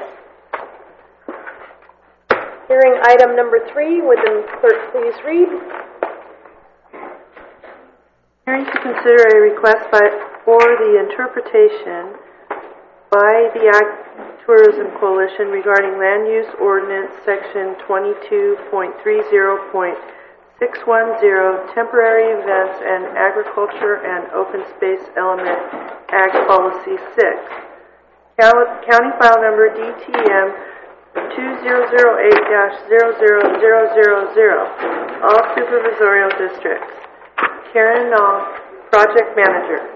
Speaker 1: Hearing item number three, would the clerk please read?
Speaker 6: Hearing to consider a request by, for the interpretation by the Ag Tourism Coalition regarding Land Use Ordinance Section twenty-two point thirty point six one zero, Temporary Events and Agriculture and Open Space Element, Ag Policy six. County File Number D T M two thousand eight dash zero zero zero zero zero, all supervisorial districts. Karen Nall, Project Manager.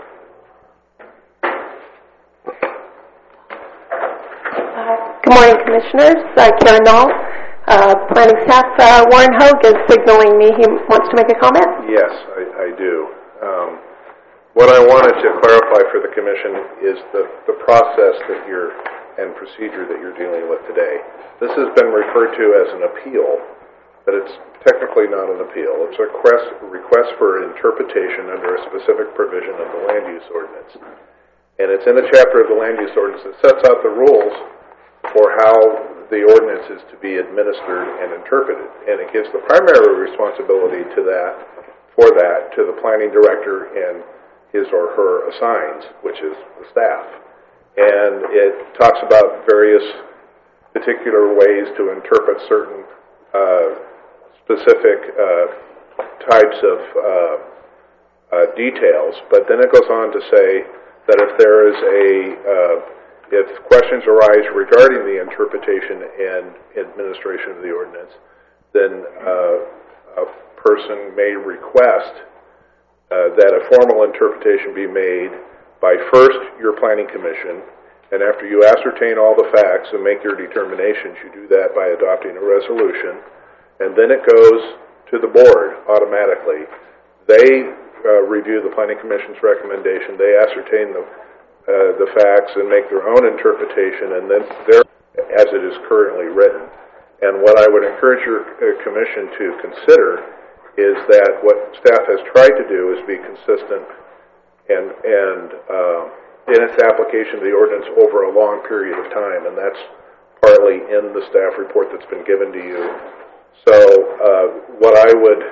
Speaker 13: Good morning, Commissioners. Uh, Karen Nall, uh, Planning Staff. Uh, Warren Hogue is signaling me he wants to make a comment.
Speaker 3: Yes, I, I do. Um, what I wanted to clarify for the Commission is the, the process that you're and procedure that you're dealing with today. This has been referred to as an appeal, but it's technically not an appeal. It's a request, request for interpretation under a specific provision of the Land Use Ordinance. And it's in a chapter of the Land Use Ordinance that sets out the rules for how the ordinance is to be administered and interpreted. And it gives the primary responsibility to that, for that, to the planning director and his or her assigns, which is the staff. And it talks about various particular ways to interpret certain uh, specific uh, types of uh, uh, details, but then it goes on to say that if there is a uh, if questions arise regarding the interpretation and administration of the ordinance, then uh, a person may request uh, that a formal interpretation be made by first your planning commission, and after you ascertain all the facts and make your determinations, you do that by adopting a resolution, and then it goes to the board automatically. They uh, review the planning commission's recommendation, they ascertain the Uh, the facts and make their own interpretation, and then there, as it is currently written. And what I would encourage your uh, commission to consider is that what staff has tried to do is be consistent and and uh, in its application of the ordinance over a long period of time, and that's partly in the staff report that's been given to you. So uh, what I would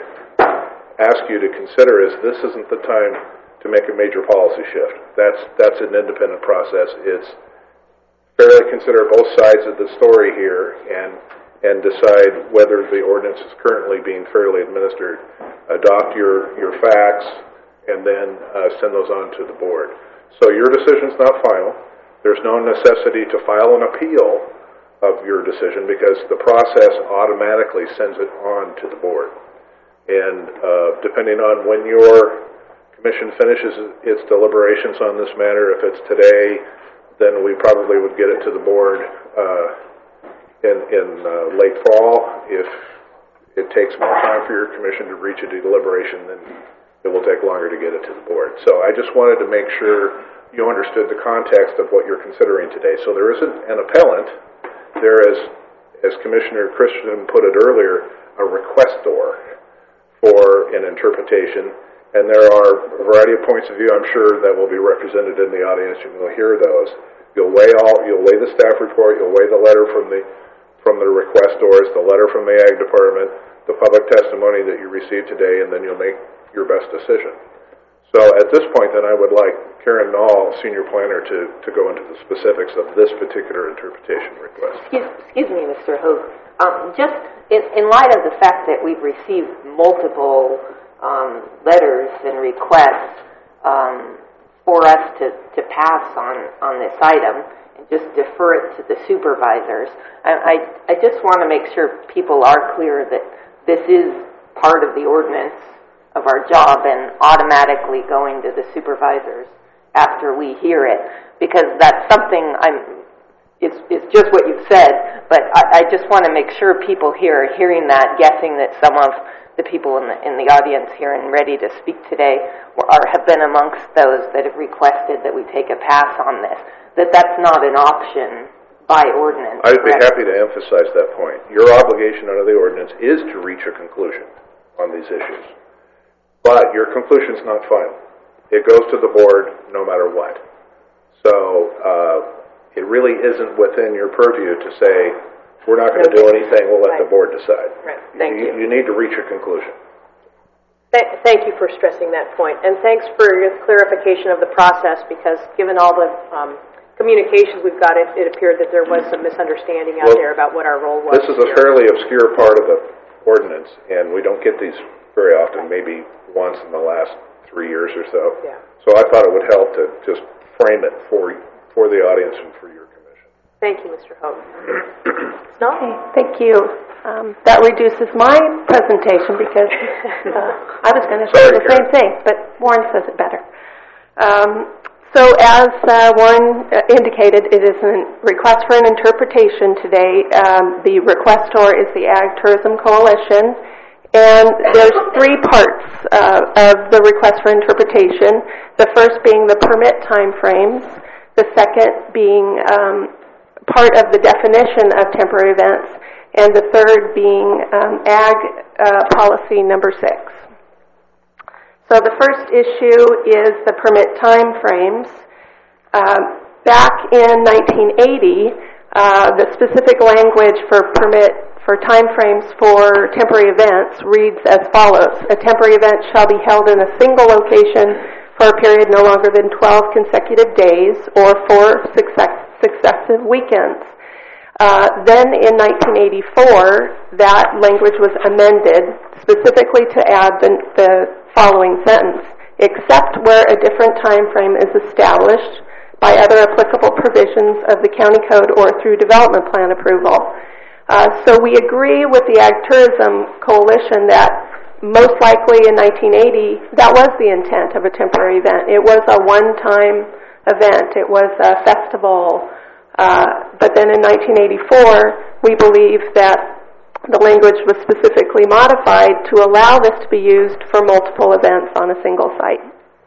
Speaker 3: ask you to consider is this isn't the time to make a major policy shift. That's that's an independent process. It's fairly consider both sides of the story here and and decide whether the ordinance is currently being fairly administered. Adopt your, your facts and then uh, send those on to the board. So your decision's not final. There's no necessity to file an appeal of your decision because the process automatically sends it on to the board. And uh, depending on when your Commission finishes its deliberations on this matter, if it's today, then we probably would get it to the board uh, in, in uh, late fall. If it takes more time for your commission to reach a deliberation, then it will take longer to get it to the board. So I just wanted to make sure you understood the context of what you're considering today. So there isn't an appellant. There is, as Commissioner Christian put it earlier, a requestor for an interpretation. and there are a variety of points of view, I'm sure, that will be represented in the audience, and you'll hear those. You'll weigh all, you'll weigh the staff report, you'll weigh the letter from the from the requestors, the letter from the Ag Department, the public testimony that you received today, and then you'll make your best decision. So at this point, then, I would like Karen Nall, Senior Planner, to, to go into the specifics of this particular interpretation request.
Speaker 10: Excuse, excuse me, Mister Hogue. Um, just in, in light of the fact that we've received multiple um, letters and requests um, for us to, to pass on, on this item and just defer it to the supervisors, I, I, I just want to make sure people are clear that this is part of the ordinance of our job and automatically going to the supervisors after we hear it, because that's something I'm, it's, it's just what you've said, but I, I just want to make sure people here are hearing that, guessing that some of the people in the, in the audience here and ready to speak today are, have been amongst those that have requested that we take a pass on this, that that's not an option by ordinance.
Speaker 3: I'd be happy to emphasize that point. Your obligation under the ordinance is to reach a conclusion on these issues. But your conclusion's not final. It goes to the board no matter what. So uh, it really isn't within your purview to say, we're not going to do anything, we'll let
Speaker 1: right.
Speaker 3: the board decide.
Speaker 1: Right. Thank you.
Speaker 3: You, you need to reach a conclusion.
Speaker 1: Th- thank you for stressing that point. And thanks for your clarification of the process, because given all the um, communications we've got, it, it appeared that there was some misunderstanding out
Speaker 3: well,
Speaker 1: there about what our role was.
Speaker 3: This is a fairly obscure part of the ordinance, and we don't get these very often, maybe once in the last three years or so.
Speaker 1: Yeah.
Speaker 3: So I thought it would help to just frame it for for the audience and for your commission.
Speaker 1: Thank you, Mister Hogue. No?
Speaker 13: Okay, thank you. Um, that reduces my presentation because uh, I was going to say the same thing, but Warren says it better. Um, so as uh, Warren uh, indicated, it is a request for an interpretation today. Um, the requestor is the Ag Tourism Coalition. And there's three parts uh, of the request for interpretation. The first being the permit timeframes, the second being um, part of the definition of temporary events, and the third being um, Ag uh, policy number six. So the first issue is the permit timeframes. Uh, back in nineteen eighty, uh, the specific language for permit for timeframes for temporary events reads as follows. A temporary event shall be held in a single location for a period no longer than twelve consecutive days or four success, successive weekends. Uh, then in nineteen eighty-four, that language was amended specifically to add the, the following sentence, except where a different time frame is established by other applicable provisions of the county code or through development plan approval. Uh, so we agree with the Ag Tourism Coalition that most likely in nineteen eighty, that was the intent of a temporary event. It was a one-time event. It was a festival. Uh, but then in nineteen eighty-four, we believe that the language was specifically modified to allow this to be used for multiple events on a single site.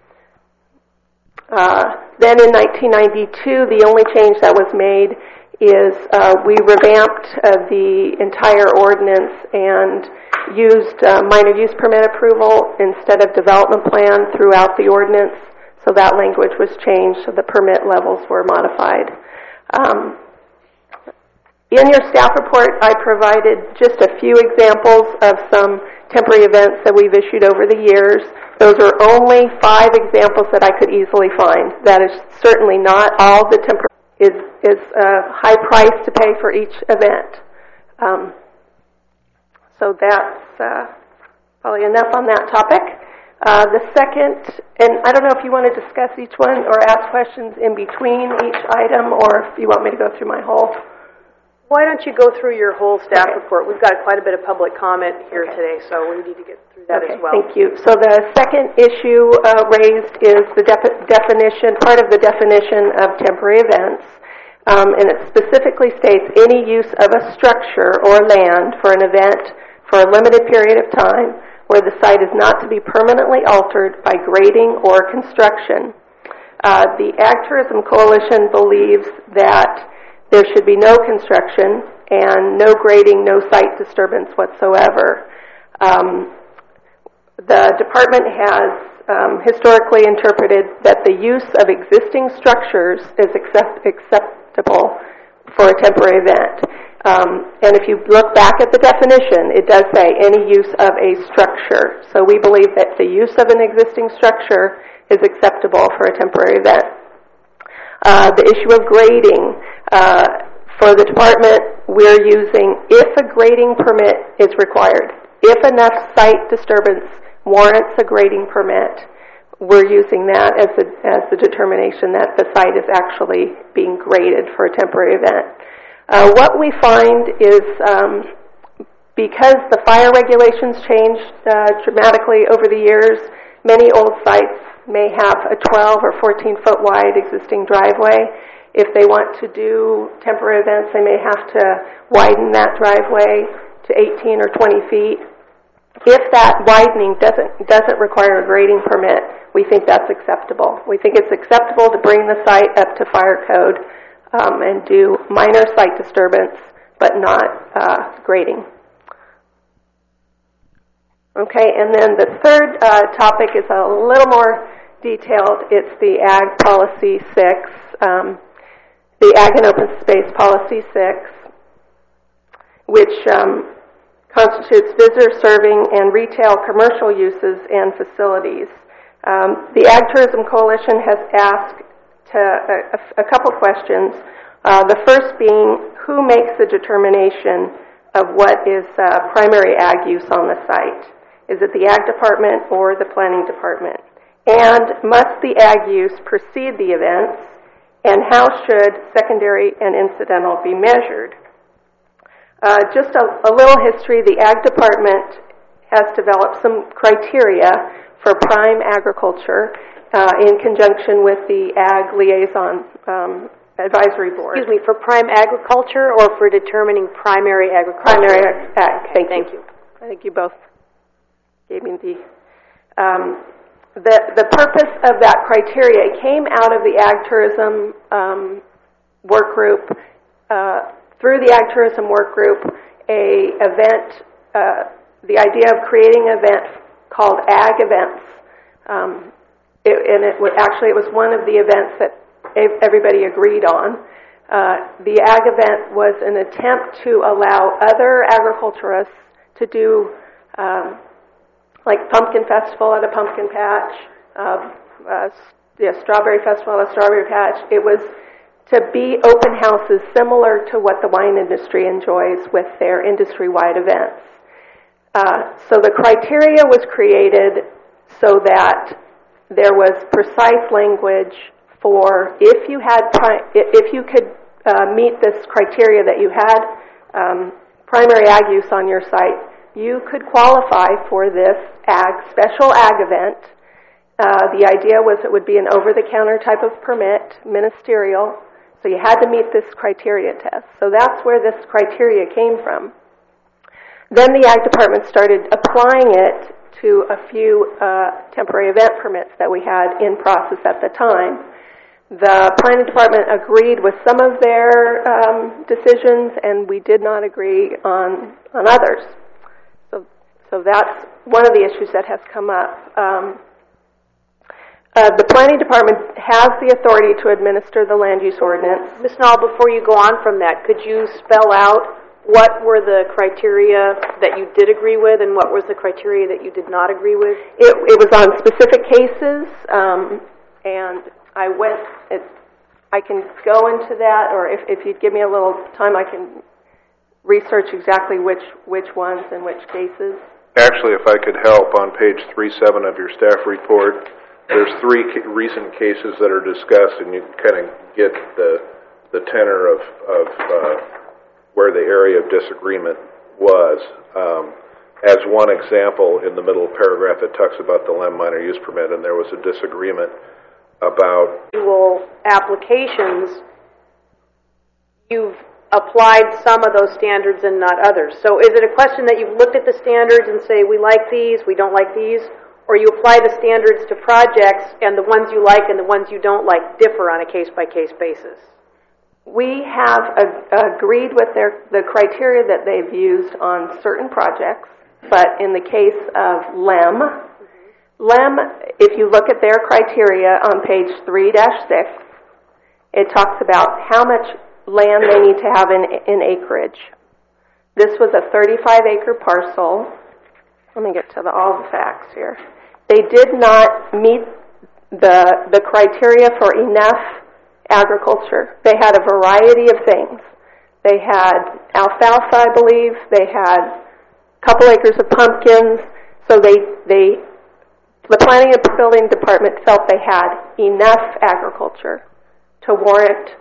Speaker 13: Uh, then in nineteen ninety-two, the only change that was made is uh, we revamped uh, the entire ordinance and used uh, minor use permit approval instead of development plan throughout the ordinance. So that language was changed, so the permit levels were modified. Um, in your staff report, I provided just a few examples of some temporary events that we've issued over the years. Those are only five examples that I could easily find. That is certainly not all the temporary is is a high price to pay for each event. Um, so that's uh, probably enough on that topic. Uh, the second, and I don't know if you want to discuss each one or ask questions in between each item, or if you want me to go through my whole.
Speaker 1: Why don't you go through your whole staff
Speaker 13: Okay.
Speaker 1: report? We've got quite a bit of public comment here
Speaker 13: Okay.
Speaker 1: today, so we need to get through that
Speaker 13: Okay,
Speaker 1: as well.
Speaker 13: thank you. So the second issue uh, raised is the defi- definition, part of the definition of temporary events, um, and it specifically states any use of a structure or land for an event for a limited period of time where the site is not to be permanently altered by grading or construction. Uh, the Ag Tourism Coalition believes that there should be no construction and no grading, no site disturbance whatsoever. Um, the department has um, historically interpreted that the use of existing structures is accept, acceptable for a temporary event. Um, and if you look back at the definition, it does say any use of a structure. So we believe that the use of an existing structure is acceptable for a temporary event. Uh, the issue of grading, uh, for the department, we're using if a grading permit is required. If enough site disturbance warrants a grading permit, we're using that as the, as the determination that the site is actually being graded for a temporary event. Uh, what we find is um, because the fire regulations changed uh, dramatically over the years, many old sites may have a twelve or fourteen foot wide existing driveway. If they want to do temporary events, they may have to widen that driveway to eighteen or twenty feet. If that widening doesn't doesn't require a grading permit, we think that's acceptable. We think it's acceptable to bring the site up to fire code um, and do minor site disturbance, but not uh, grading. Okay, and then the third uh, topic is a little more detailed. It's the Ag Policy six, um, the Ag and Open Space Policy six, which um, constitutes visitor serving and retail commercial uses and facilities. Um, the Ag Tourism Coalition has asked to a, a couple questions. Uh, the first being, who makes the determination of what is uh, primary ag use on the site? Is it the Ag Department or the Planning Department? And must the ag use precede the events? And how should secondary and incidental be measured? Uh, just a, a little history. The Ag Department has developed some criteria for prime agriculture uh, in conjunction with the Ag Liaison um, Advisory Board.
Speaker 1: Excuse me, for prime agriculture or for determining primary agriculture?
Speaker 13: Primary ag.
Speaker 1: Okay,
Speaker 13: Thank,
Speaker 1: thank
Speaker 13: you.
Speaker 1: you.
Speaker 13: I think you both gave me the... Um, the, the purpose of that criteria came out of the Ag Tourism um, work group. Uh, through the Ag Tourism work group, a event, uh, the idea of creating an event called Ag Events. Um, it, and it was, actually it was one of the events that everybody agreed on. Uh, the Ag Event was an attempt to allow other agriculturists to do um, like pumpkin festival at a pumpkin patch, uh, uh, yeah, strawberry festival at a strawberry patch. It was to be open houses similar to what the wine industry enjoys with their industry-wide events. Uh, so the criteria was created so that there was precise language for if you had pri- if you could uh, meet this criteria that you had um, primary ag use on your site, you could qualify for this ag special ag event. Uh, the idea was it would be an over-the-counter type of permit, ministerial, so you had to meet this criteria test. So that's where this criteria came from. Then the Ag Department started applying it to a few uh, temporary event permits that we had in process at the time. The Planning Department agreed with some of their um, decisions, and we did not agree on, on others. So, so that's one of the issues that has come up. Um, uh, the Planning Department has the authority to administer the land use ordinance.
Speaker 1: Miz Nall, before you go on from that, could you spell out what were the criteria that you did agree with and what was the criteria that you did not agree with?
Speaker 13: It, it was on specific cases, um, and I went, it, I can go into that, or if, if you'd give me a little time, I can research exactly which, which ones and which cases.
Speaker 3: Actually, if I could help, on page three seven of your staff report, there's three ca- recent cases that are discussed, and you kind of get the the tenor of, of uh, where the area of disagreement was. Um, as one example, in the middle paragraph, it talks about the Lem minor use permit, and there was a disagreement about
Speaker 1: applications. You've applied some of those standards and not others. So is it a question that you've looked at the standards and say, we like these, we don't like these, or you apply the standards to projects and the ones you like and the ones you don't like differ on a case-by-case basis?
Speaker 13: We have a, agreed with their, the criteria that they've used on certain projects, but in the case of Lem, LEM, if you look at their criteria on page three dash six, it talks about how much land they need to have in, in acreage. This was a thirty-five acre parcel. Let me get to the, all the facts here. They did not meet the, the criteria for enough agriculture. They had a variety of things. They had alfalfa, I believe. They had a couple acres of pumpkins. So they, they, the Planning and Building Department felt they had enough agriculture to warrant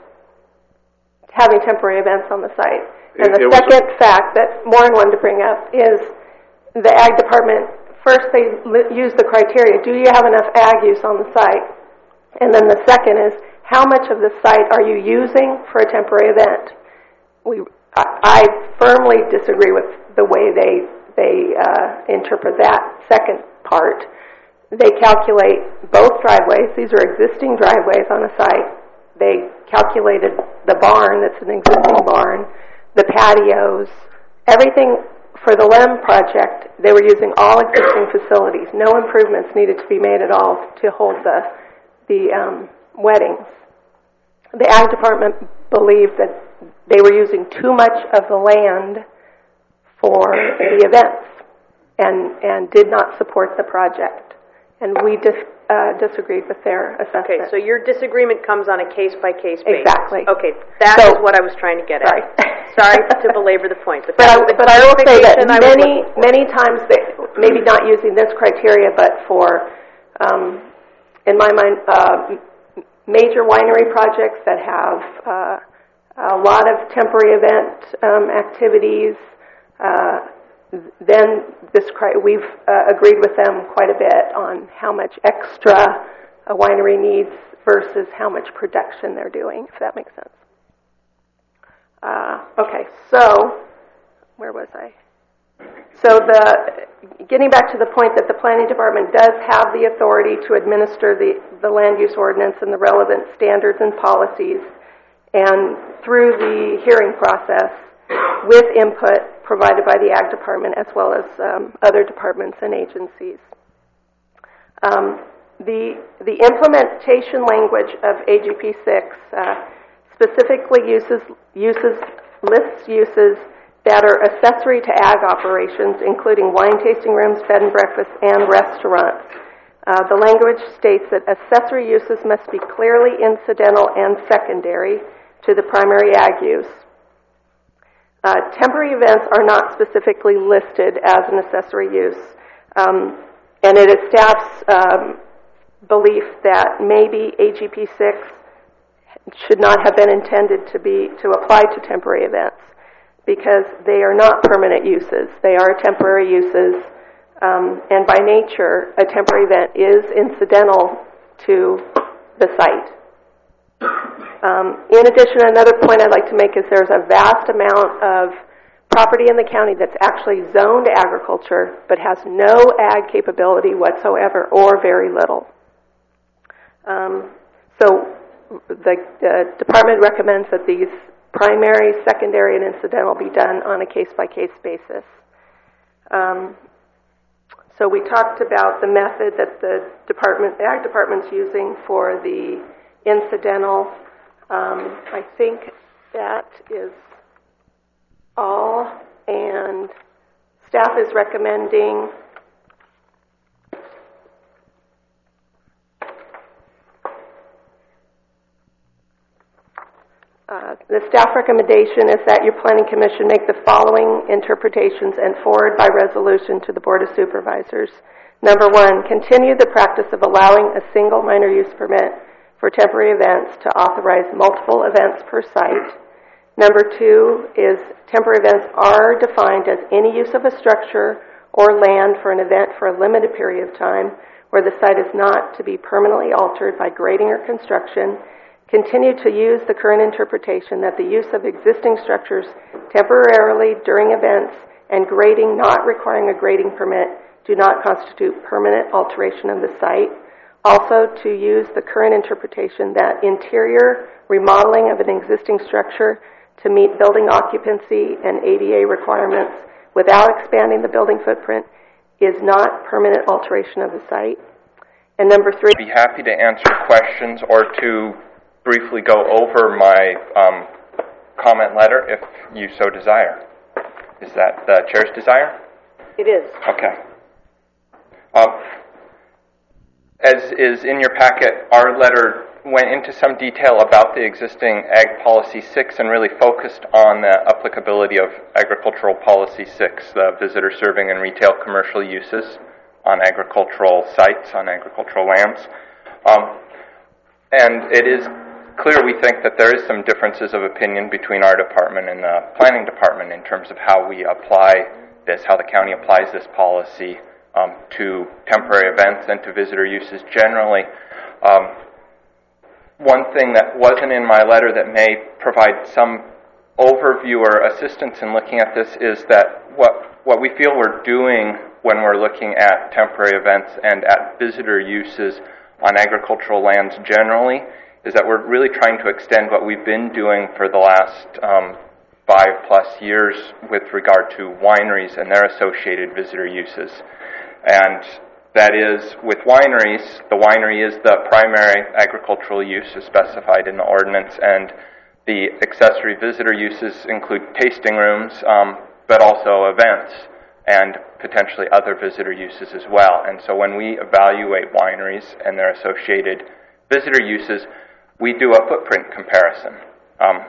Speaker 13: having temporary events on the site. And the second fact that Warren wanted to bring up is the Ag Department, first they use the criteria, do you have enough ag use on the site? And then the second is, how much of the site are you using for a temporary event? We, I, I firmly disagree with the way they, they uh, interpret that second part. They calculate both driveways. These are existing driveways on a site. They calculated the barn, that's an existing barn, the patios, everything for the LEM project. They were using all existing facilities. No improvements needed to be made at all to hold the, the um, weddings. The Ag Department believed that they were using too much of the land for the events and, and did not support the project. And we dis, uh, disagreed with their assessment.
Speaker 1: Okay, so your disagreement comes on a case-by-case basis.
Speaker 13: Exactly.
Speaker 1: Okay, that
Speaker 13: so,
Speaker 1: is what I was trying to get
Speaker 13: sorry.
Speaker 1: at. Sorry to belabor the point. But,
Speaker 13: but, I, but I will say that many, many times, they, maybe not using this criteria, but for, um, in my mind, uh, major winery projects that have uh, a lot of temporary event um, activities, uh, then this we've uh, agreed with them quite a bit on how much extra a winery needs versus how much production they're doing, if that makes sense. Uh, okay, so where was I? So the getting back to the point that the Planning Department does have the authority to administer the, the land use ordinance and the relevant standards and policies, and through the hearing process with input provided by the Ag Department as well as um, other departments and agencies. Um, the, the implementation language of A G P six uh, specifically uses, uses, lists uses that are accessory to ag operations, including wine tasting rooms, bed and breakfast, and restaurants. Uh, the language states that accessory uses must be clearly incidental and secondary to the primary ag use. Uh, temporary events are not specifically listed as an accessory use, um, and it is staff's um, belief that maybe A G P six should not have been intended to be to apply to temporary events because they are not permanent uses. They are temporary uses, um, and by nature, a temporary event is incidental to the site. Um, in addition, another point I'd like to make is there's a vast amount of property in the county that's actually zoned agriculture but has no ag capability whatsoever or very little. Um, so the, the department recommends that these primary, secondary, and incidental be done on a case-by-case basis. Um, so we talked about the method that the department, the ag department's using for the incidental. Um, I think that is all, and staff is recommending uh, the staff recommendation is that your planning commission make the following interpretations and forward by resolution to the Board of Supervisors. Number one, continue the practice of allowing a single minor use permit for temporary events to authorize multiple events per site. Number two is temporary events are defined as any use of a structure or land for an event for a limited period of time where the site is not to be permanently altered by grading or construction. Continue to use the current interpretation that the use of existing structures temporarily during events and grading not requiring a grading permit do not constitute permanent alteration of the site. Also, to use the current interpretation that interior remodeling of an existing structure to meet building occupancy and A D A requirements without expanding the building footprint is not permanent alteration of the site. And number three,
Speaker 14: I'd be happy to answer questions or to briefly go over my um, comment letter if you so desire. Is that the chair's desire?
Speaker 1: It is.
Speaker 14: Okay. Um, as is in your packet, our letter went into some detail about the existing Ag Policy six and really focused on the applicability of Agricultural Policy six, the visitor serving and retail commercial uses on agricultural sites, on agricultural lands. Um, and it is clear, we think, that there is some differences of opinion between our department and the planning department in terms of how we apply this, how the county applies this policy um, to temporary events and to visitor uses generally. Um, one thing that wasn't in my letter that may provide some overview or assistance in looking at this is that what what we feel we're doing when we're looking at temporary events and at visitor uses on agricultural lands generally is that we're really trying to extend what we've been doing for the last um, five plus years with regard to wineries and their associated visitor uses. And that is, with wineries, the winery is the primary agricultural use as specified in the ordinance, and the accessory visitor uses include tasting rooms, um, but also events and potentially other visitor uses as well. And so when we evaluate wineries and their associated visitor uses, we do a footprint comparison. Um,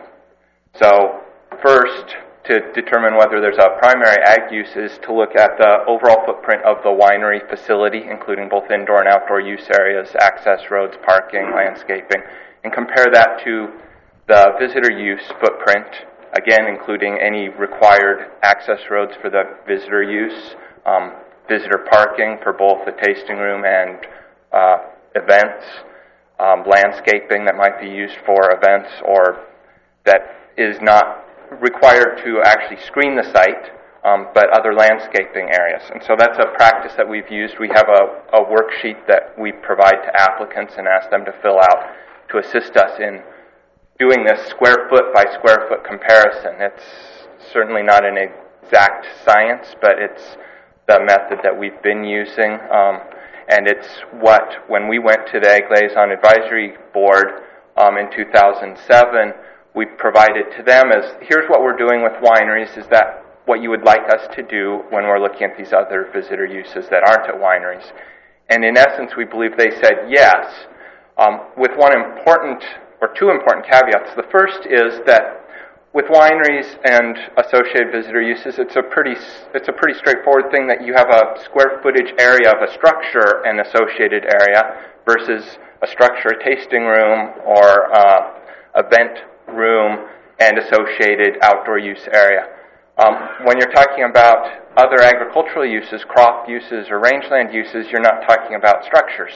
Speaker 14: so first, to determine whether there's a primary ag use is to look at the overall footprint of the winery facility, including both indoor and outdoor use areas, access roads, parking, landscaping, and compare that to the visitor use footprint, again, including any required access roads for the visitor use, um, visitor parking for both the tasting room and uh, events, um, landscaping that might be used for events or that is not required to actually screen the site, um, but other landscaping areas. And so that's a practice that we've used. We have a, a worksheet that we provide to applicants and ask them to fill out to assist us in doing this square foot by square foot comparison. It's certainly not an exact science, but it's the method that we've been using. Um, and it's what, when we went to the Ag Liaison Advisory Board um, in two thousand seven, we provided to them as, here's what we're doing with wineries, is that what you would like us to do when we're looking at these other visitor uses that aren't at wineries? And in essence, we believe they said yes, um, with one important, or two important caveats. The first is that with wineries and associated visitor uses, it's a pretty it's a pretty straightforward thing that you have a square footage area of a structure and associated area versus a structure, a tasting room, or uh, event room and associated outdoor use area. Um, when you're talking about other agricultural uses, crop uses, or rangeland uses, you're not talking about structures.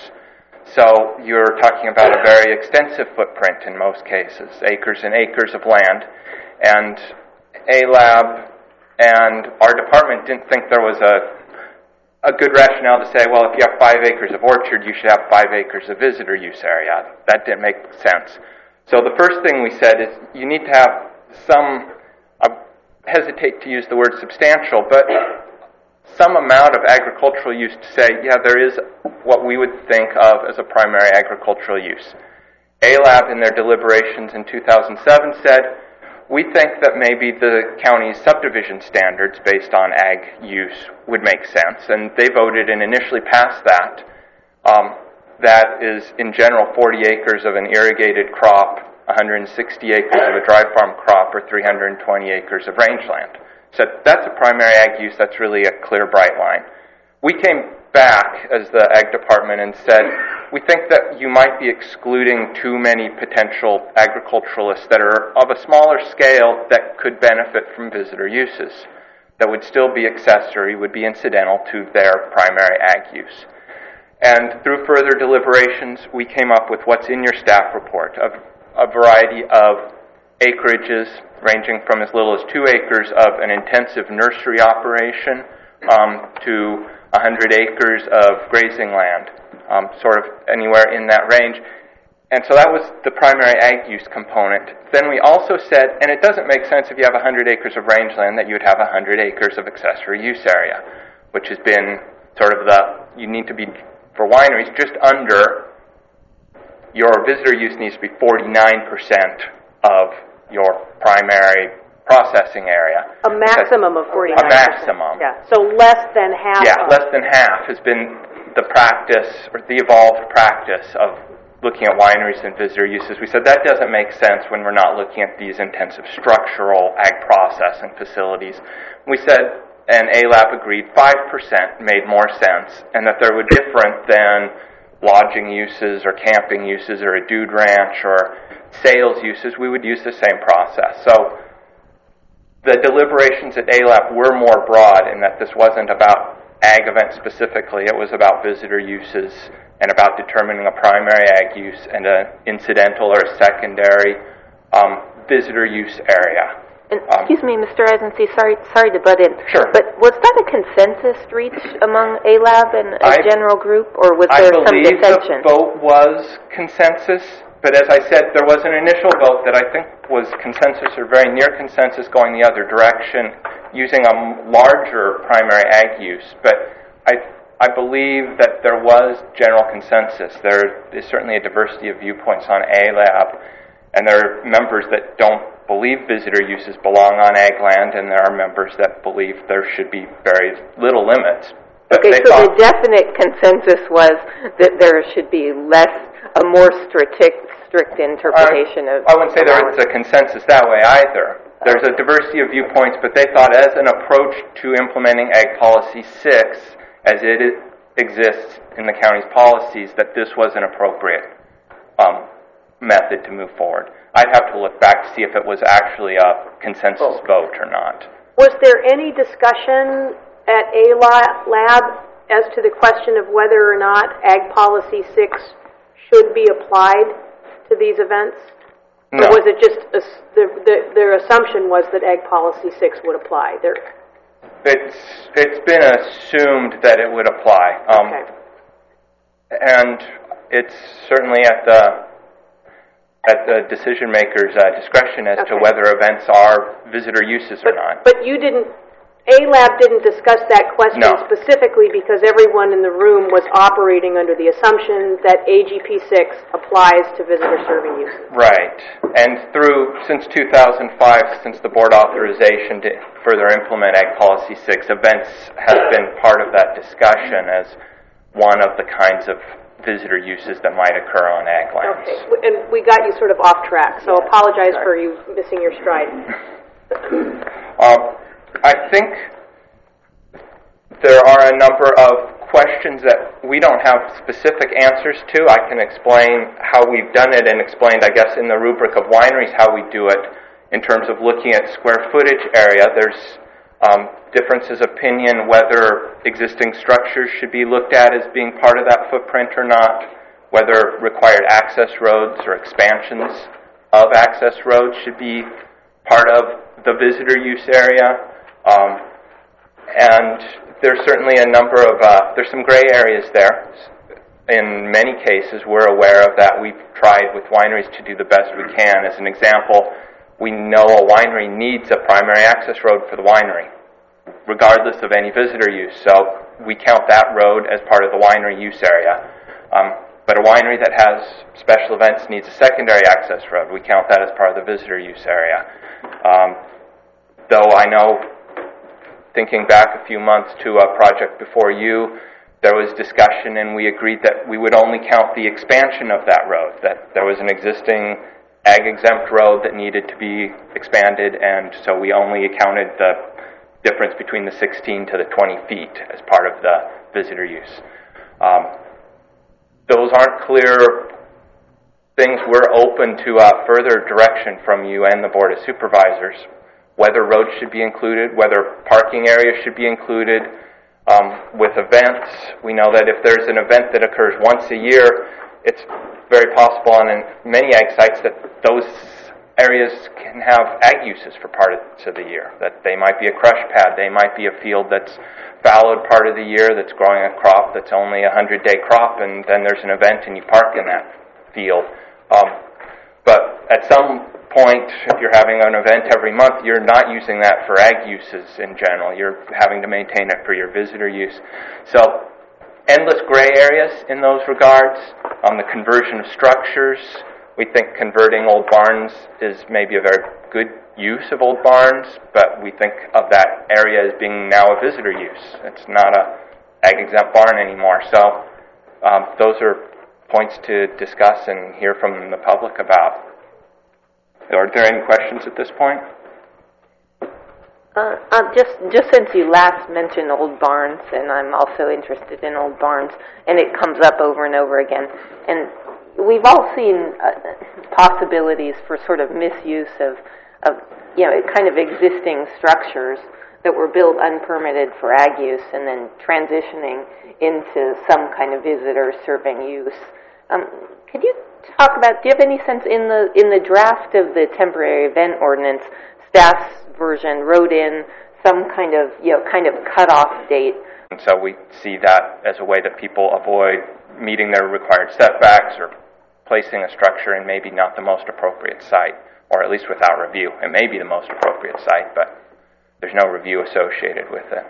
Speaker 14: So you're talking about a very extensive footprint in most cases, acres and acres of land. And A L A B and our department didn't think there was a, a good rationale to say, well, if you have five acres of orchard, you should have five acres of visitor use area. That didn't make sense. So the first thing we said is you need to have some, I hesitate to use the word substantial, but some amount of agricultural use to say, yeah, there is what we would think of as a primary agricultural use. A L A B in their deliberations in two thousand seven said, we think that maybe the county's subdivision standards based on ag use would make sense, and they voted and initially passed that. Um, That is, in general, forty acres of an irrigated crop, one hundred sixty acres of a dry farm crop, or three hundred twenty acres of rangeland. So that's a primary ag use. That's really a clear, bright line. We came back as the ag department and said, we think that you might be excluding too many potential agriculturalists that are of a smaller scale that could benefit from visitor uses, that would still be accessory, would be incidental to their primary ag use. And through further deliberations, we came up with what's in your staff report, of a variety of acreages ranging from as little as two acres of an intensive nursery operation um, to one hundred acres of grazing land, um, sort of anywhere in that range. And so that was the primary ag use component. Then we also said, and it doesn't make sense if you have one hundred acres of rangeland that you would have one hundred acres of accessory use area, which has been sort of the, you need to be for wineries, just under, your visitor use needs to be forty-nine percent of your primary processing area.
Speaker 1: A maximum of forty-nine
Speaker 14: A
Speaker 1: percent.
Speaker 14: maximum.
Speaker 1: Yeah, so less than half
Speaker 14: Yeah,
Speaker 1: of.
Speaker 14: less than half has been the practice, or the evolved practice of looking at wineries and visitor uses. We said that doesn't make sense when we're not looking at these intensive structural ag processing facilities. We said, and A L A B agreed, five percent made more sense, and that they were different than lodging uses or camping uses or a dude ranch or sales uses. We would use the same process. So the deliberations at A L A B were more broad in that this wasn't about ag events specifically. It was about visitor uses and about determining a primary ag use and an incidental or a secondary um, visitor use area.
Speaker 10: And, excuse me, Mister Eisenstein, sorry, sorry to butt in.
Speaker 14: Sure.
Speaker 10: But was that a consensus reached among A L A B and a
Speaker 14: I,
Speaker 10: general group, or was there some dissension?
Speaker 14: I believe the vote was consensus, but as I said, there was an initial vote that I think was consensus or very near consensus going the other direction, using a larger primary ag use. But I, I believe that there was general consensus. There is certainly a diversity of viewpoints on A L A B, and there are members that don't believe visitor uses belong on ag land, and there are members that believe there should be very little limits. But
Speaker 10: okay, so
Speaker 14: thought,
Speaker 10: the definite consensus was that there should be less, a more strict, strict interpretation
Speaker 14: I,
Speaker 10: of...
Speaker 14: I wouldn't say there is a consensus that way either. There's a diversity of viewpoints, but they thought as an approach to implementing Ag Policy six, as it exists in the county's policies, that this was an appropriate um, method to move forward. I'd have to look back to see if it was actually a consensus vote or not.
Speaker 1: Was there any discussion at A L A B as to the question of whether or not Ag Policy six should be applied to these events?
Speaker 14: No.
Speaker 1: Or was it just, a, the, the, their assumption was that Ag Policy six would apply? There,
Speaker 14: It's it's been assumed that it would apply. Um,
Speaker 1: okay.
Speaker 14: And it's certainly at the at the decision maker's uh, discretion as
Speaker 1: okay.
Speaker 14: to whether events are visitor uses
Speaker 1: but,
Speaker 14: or not.
Speaker 1: But you didn't, A L A B didn't discuss that question
Speaker 14: no.
Speaker 1: specifically because everyone in the room was operating under the assumption that A G P six applies to visitor serving uses.
Speaker 14: Right. And through, since two thousand five, since the board authorization to further implement Ag Policy six, events has been part of that discussion as one of the kinds of visitor uses that might occur on ag lands.
Speaker 1: Okay, and we got you sort of off track, so yeah, apologize sorry. for you missing your stride.
Speaker 14: um, I think there are a number of questions that we don't have specific answers to. I can explain how we've done it and explained, I guess, in the rubric of wineries how we do it in terms of looking at square footage area. There's um, differences of opinion whether existing structures should be looked at as being part of that footprint or not, whether required access roads or expansions of access roads should be part of the visitor use area. Um, and there's certainly a number of, uh, there's some gray areas there. In many cases, we're aware of that. We've tried with wineries to do the best we can. As an example, we know a winery needs a primary access road for the winery, regardless of any visitor use. So we count that road as part of the winery use area. Um, but a winery that has special events needs a secondary access road. We count that as part of the visitor use area. Um, though I know, thinking back a few months to a project before you, there was discussion and we agreed that we would only count the expansion of that road, that there was an existing ag-exempt road that needed to be expanded, and so we only accounted the difference between the sixteen to the twenty feet as part of the visitor use. Um, those aren't clear things. We're open to uh, further direction from you and the Board of Supervisors, whether roads should be included, whether parking areas should be included. Um, with events, we know that if there's an event that occurs once a year, it's very possible on many ag sites that those areas can have ag uses for parts of the year, that they might be a crush pad, they might be a field that's fallowed part of the year that's growing a crop that's only a hundred-day crop, and then there's an event and you park in that field. Um, but at some point, if you're having an event every month, you're not using that for ag uses in general. You're having to maintain it for your visitor use. So endless gray areas in those regards. On the conversion of structures, we think converting old barns is maybe a very good use of old barns, but we think of that area as being now a visitor use. It's not a ag-exempt barn anymore. So um, those are points to discuss and hear from the public about. Are there any questions at this point?
Speaker 10: Uh, uh, just just since you last mentioned old barns, and I'm also interested in old barns, and it comes up over and over again, and we've all seen uh, possibilities for sort of misuse of, of, you know, kind of existing structures that were built unpermitted for ag use and then transitioning into some kind of visitor serving use. Um, could you talk about, do you have any sense in the in the draft of the temporary event ordinance, staff's version wrote in some kind of, you know, kind of cutoff date?
Speaker 14: And so we see that as a way that people avoid meeting their required setbacks or placing a structure in maybe not the most appropriate site, or at least without review. It may be the most appropriate site, but there's no review associated with it.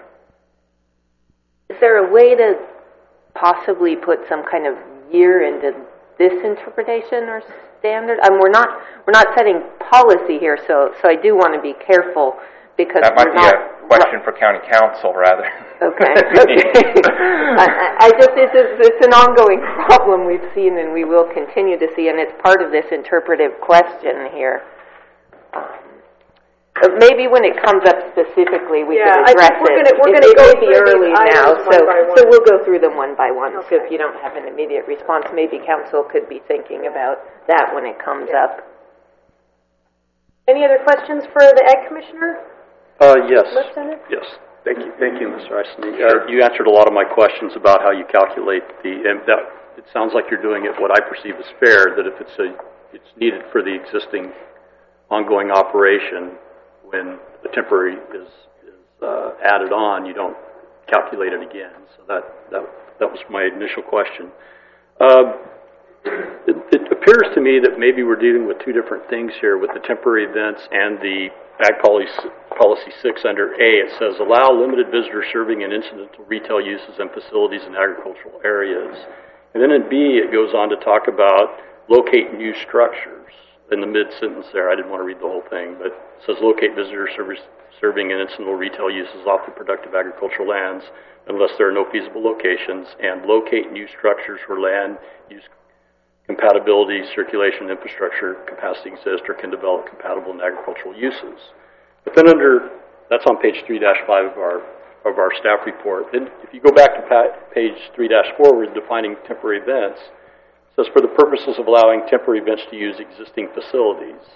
Speaker 10: Is there a way to possibly put some kind of year into this interpretation or standard? Um, we're not we're not setting policy here, so so I do want to be careful because
Speaker 14: that might
Speaker 10: we're
Speaker 14: be
Speaker 10: not,
Speaker 14: a question for county council rather.
Speaker 10: Okay. Okay. I, I just it's, it's an ongoing problem we've seen and we will continue to see, and it's part of this interpretive question here. Um, maybe when it comes up specifically, we
Speaker 1: yeah,
Speaker 10: can address
Speaker 1: I think we're
Speaker 10: it.
Speaker 1: Gonna, we're
Speaker 10: it,
Speaker 1: going to go
Speaker 10: may be early now, so
Speaker 1: one
Speaker 10: so we'll go through them one by one.
Speaker 1: Okay.
Speaker 10: So if you don't have an immediate response, maybe council could be thinking about that when it comes
Speaker 1: yeah.
Speaker 10: up.
Speaker 1: Any other questions for the Ag Commissioner?
Speaker 11: Uh, yes.
Speaker 1: Lieutenant?
Speaker 11: Yes. Thank you. Thank you, Mister Iceny. Uh, you answered a lot of my questions about how you calculate the, and that, it sounds like you're doing it what I perceive as fair, that if it's a, it's needed for the existing ongoing operation, when the temporary is, is uh, added on, you don't calculate it again. So that, that, that was my initial question. Uh, it, it appears to me that maybe we're dealing with two different things here with the temporary events and the Ag Policy, Policy six under A. It says, allow limited visitor serving and incidental retail uses and facilities in agricultural areas. And then in B, it goes on to talk about locate new structures in the mid-sentence there. I didn't want to read the whole thing, but it says locate visitor service, serving and incidental retail uses off the productive agricultural lands unless there are no feasible locations, and locate new structures where land use compatibility, circulation, infrastructure, capacity exist or can develop compatible in agricultural uses. But then under, that's on page three dash five of our of our staff report. Then if you go back to page three dash four, we're defining temporary events. It says for the purposes of allowing temporary events to use existing facilities.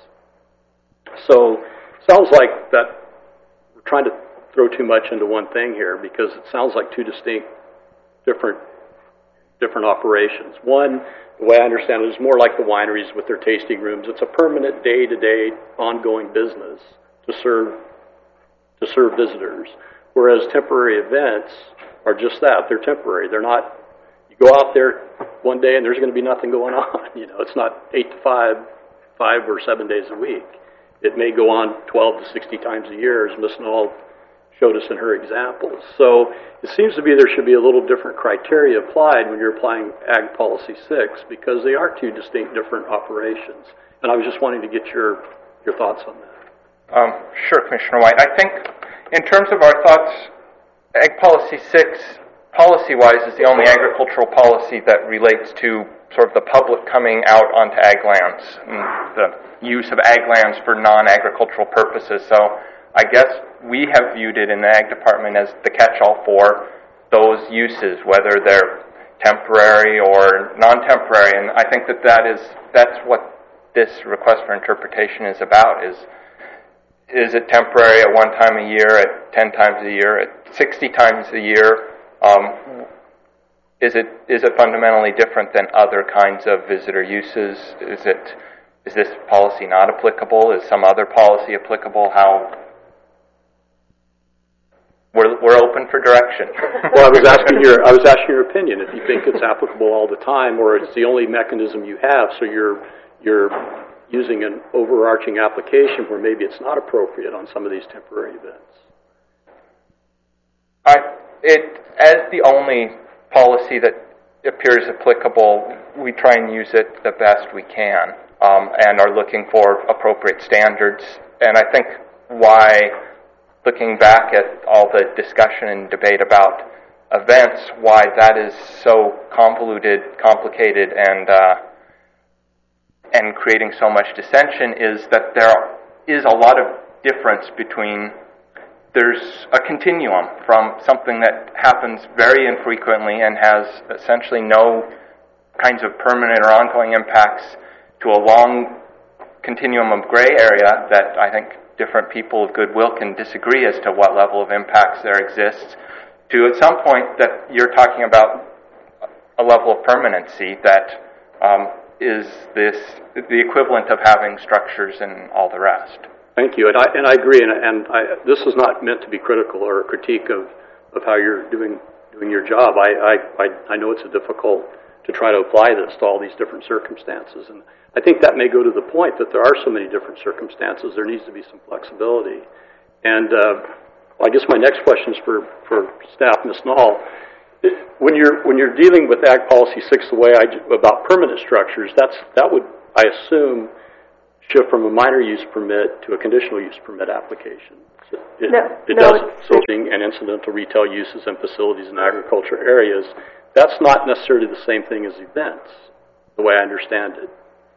Speaker 11: So sounds like that we're trying to throw too much into one thing here because it sounds like two distinct different different operations. One, the way I understand it, is more like the wineries with their tasting rooms. It's a permanent, day-to-day, ongoing business to serve to serve visitors. Whereas temporary events are just that. They're temporary. They're not, you go out there one day and there's going to be nothing going on. You know, it's not eight to five, five or seven days a week. It may go on twelve to sixty times a year, as Miz Knoll showed us in her examples. So it seems to be there should be a little different criteria applied when you're applying Ag Policy six because they are two distinct different operations. And I was just wanting to get your, your thoughts on that.
Speaker 14: Um, sure, Commissioner White. I think in terms of our thoughts, Ag Policy six, policy-wise, is the only agricultural policy that relates to sort of the public coming out onto ag lands and the use of ag lands for non-agricultural purposes. So I guess we have viewed it in the Ag Department as the catch-all for those uses, whether they're temporary or non-temporary. And I think that, that is, that's what this request for interpretation is about, is is it temporary at one time a year, at ten times a year, at sixty times a year? Um, is it is it fundamentally different than other kinds of visitor uses? Is it is this policy not applicable? Is some other policy applicable? How? We're we're open for direction.
Speaker 11: Well, I was asking your I was asking your opinion if you think it's applicable all the time, or it's the only mechanism you have. So you're you're using an overarching application where maybe it's not appropriate on some of these temporary events.
Speaker 14: I, it as the only policy that appears applicable, we try and use it the best we can, um, and are looking for appropriate standards. And I think why, looking back at all the discussion and debate about events, why that is so convoluted, complicated, and uh, and creating so much dissension is that there is a lot of difference between, there's a continuum from something that happens very infrequently and has essentially no kinds of permanent or ongoing impacts to a long continuum of gray area that I think different people of goodwill can disagree as to what level of impacts there exists, to at some point that you're talking about a level of permanency that um, is this the equivalent of having structures and all the rest.
Speaker 11: Thank you, and I, and I agree, and, and I, this is not meant to be critical or a critique of, of how you're doing doing your job. I, I, I, I know it's difficult to try to apply this to all these different circumstances, and I think that may go to the point that there are so many different circumstances, there needs to be some flexibility. And uh, I guess my next question is for, for staff, Miz Nall. When you're when you're dealing with Ag Policy six the way I about permanent structures, that's that would I assume shift from a minor use permit to a conditional use permit application. It,
Speaker 13: no,
Speaker 11: it
Speaker 13: no,
Speaker 11: does building and incidental retail uses and facilities in agriculture areas. That's not necessarily the same thing as events, the way I understand it.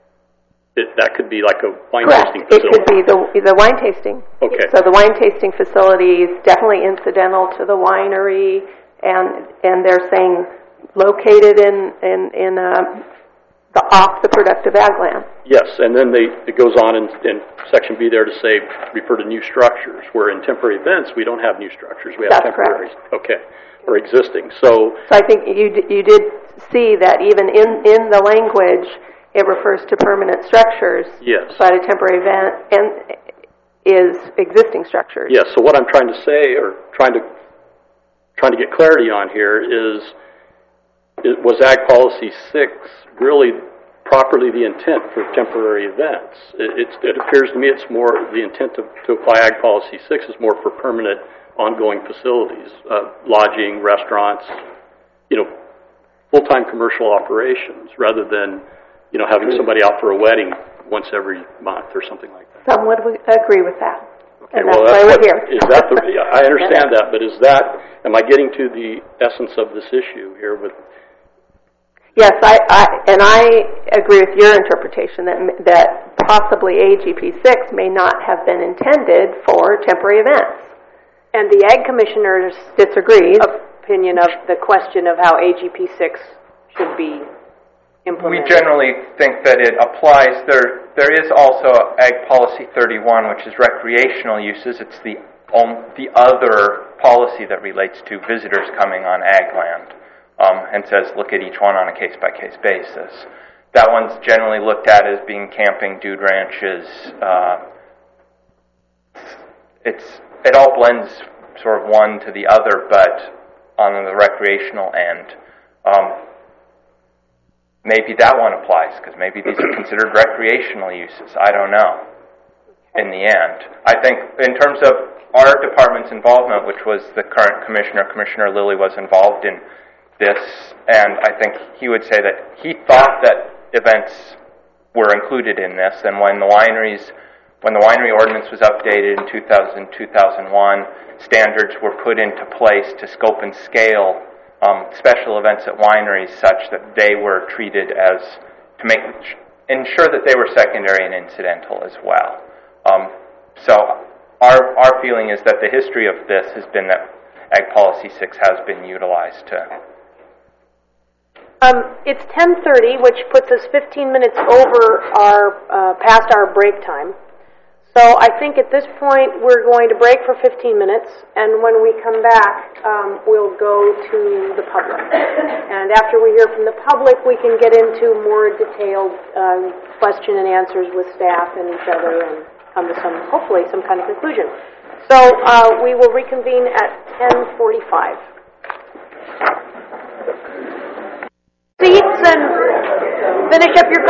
Speaker 11: It, that could be like a wine
Speaker 13: Correct.
Speaker 11: tasting facility.
Speaker 13: It could be the the wine tasting.
Speaker 11: Okay.
Speaker 13: So the wine tasting facility is definitely incidental to the winery, and and they're saying located in in in uh, the off the productive ag land.
Speaker 11: Yes, and then they it goes on in, in section B there to say refer to new structures. Where in temporary events we don't have new structures. We have
Speaker 13: That's
Speaker 11: temporary.
Speaker 13: Correct.
Speaker 11: Okay. Or existing. So.
Speaker 13: So I think you d- you did see that even in in the language. It refers to permanent structures.
Speaker 11: Yes.
Speaker 13: But a temporary event and is existing structures.
Speaker 11: Yes. So what I'm trying to say, or trying to trying to get clarity on here, is, is was Ag Policy six really properly the intent for temporary events? It, it's, it appears to me it's more the intent to, to apply Ag Policy six is more for permanent, ongoing facilities, uh, lodging, restaurants, you know, full-time commercial operations, rather than you know, having somebody out for a wedding once every month or something like that.
Speaker 13: Some would agree with that.
Speaker 11: Okay,
Speaker 13: and
Speaker 11: well,
Speaker 13: that's,
Speaker 11: that's
Speaker 13: why we're here.
Speaker 11: Is that the, I understand that, but is that, am I getting to the essence of this issue here with?
Speaker 13: Yes, I, I and I agree with your interpretation that that possibly A G P six may not have been intended for temporary events.
Speaker 1: And the Ag Commissioner's
Speaker 13: disagrees.
Speaker 1: Opinion of the question of how A G P six should be implemented.
Speaker 14: We generally think that it applies. There, there is also Ag Policy thirty-one, which is recreational uses. It's the um, the other policy that relates to visitors coming on ag land, um, and says look at each one on a case-by-case basis. That one's generally looked at as being camping, dude ranches. Uh, it's it all blends sort of one to the other, but on the recreational end. Um, Maybe that one applies, because maybe these are considered recreational uses. I don't know, in the end. I think in terms of our department's involvement, which was the current commissioner, Commissioner Lilly was involved in this, and I think he would say that he thought that events were included in this, and when the wineries, when the winery ordinance was updated in two thousand, two thousand one, standards were put into place to scope and scale Um, special events at wineries such that they were treated as, to make ensure that they were secondary and incidental as well. Um, so our our feeling is that the history of this has been that Ag Policy six has been utilized to...
Speaker 1: Um, it's ten thirty, which puts us fifteen minutes over our, uh, past our break time. So I think at this point we're going to break for fifteen minutes, and when we come back, um, we'll go to the public. And after we hear from the public, we can get into more detailed um, question and answers with staff and each other and come to some, hopefully, some kind of conclusion. So uh, we will reconvene at ten forty-five. Seats and finish up your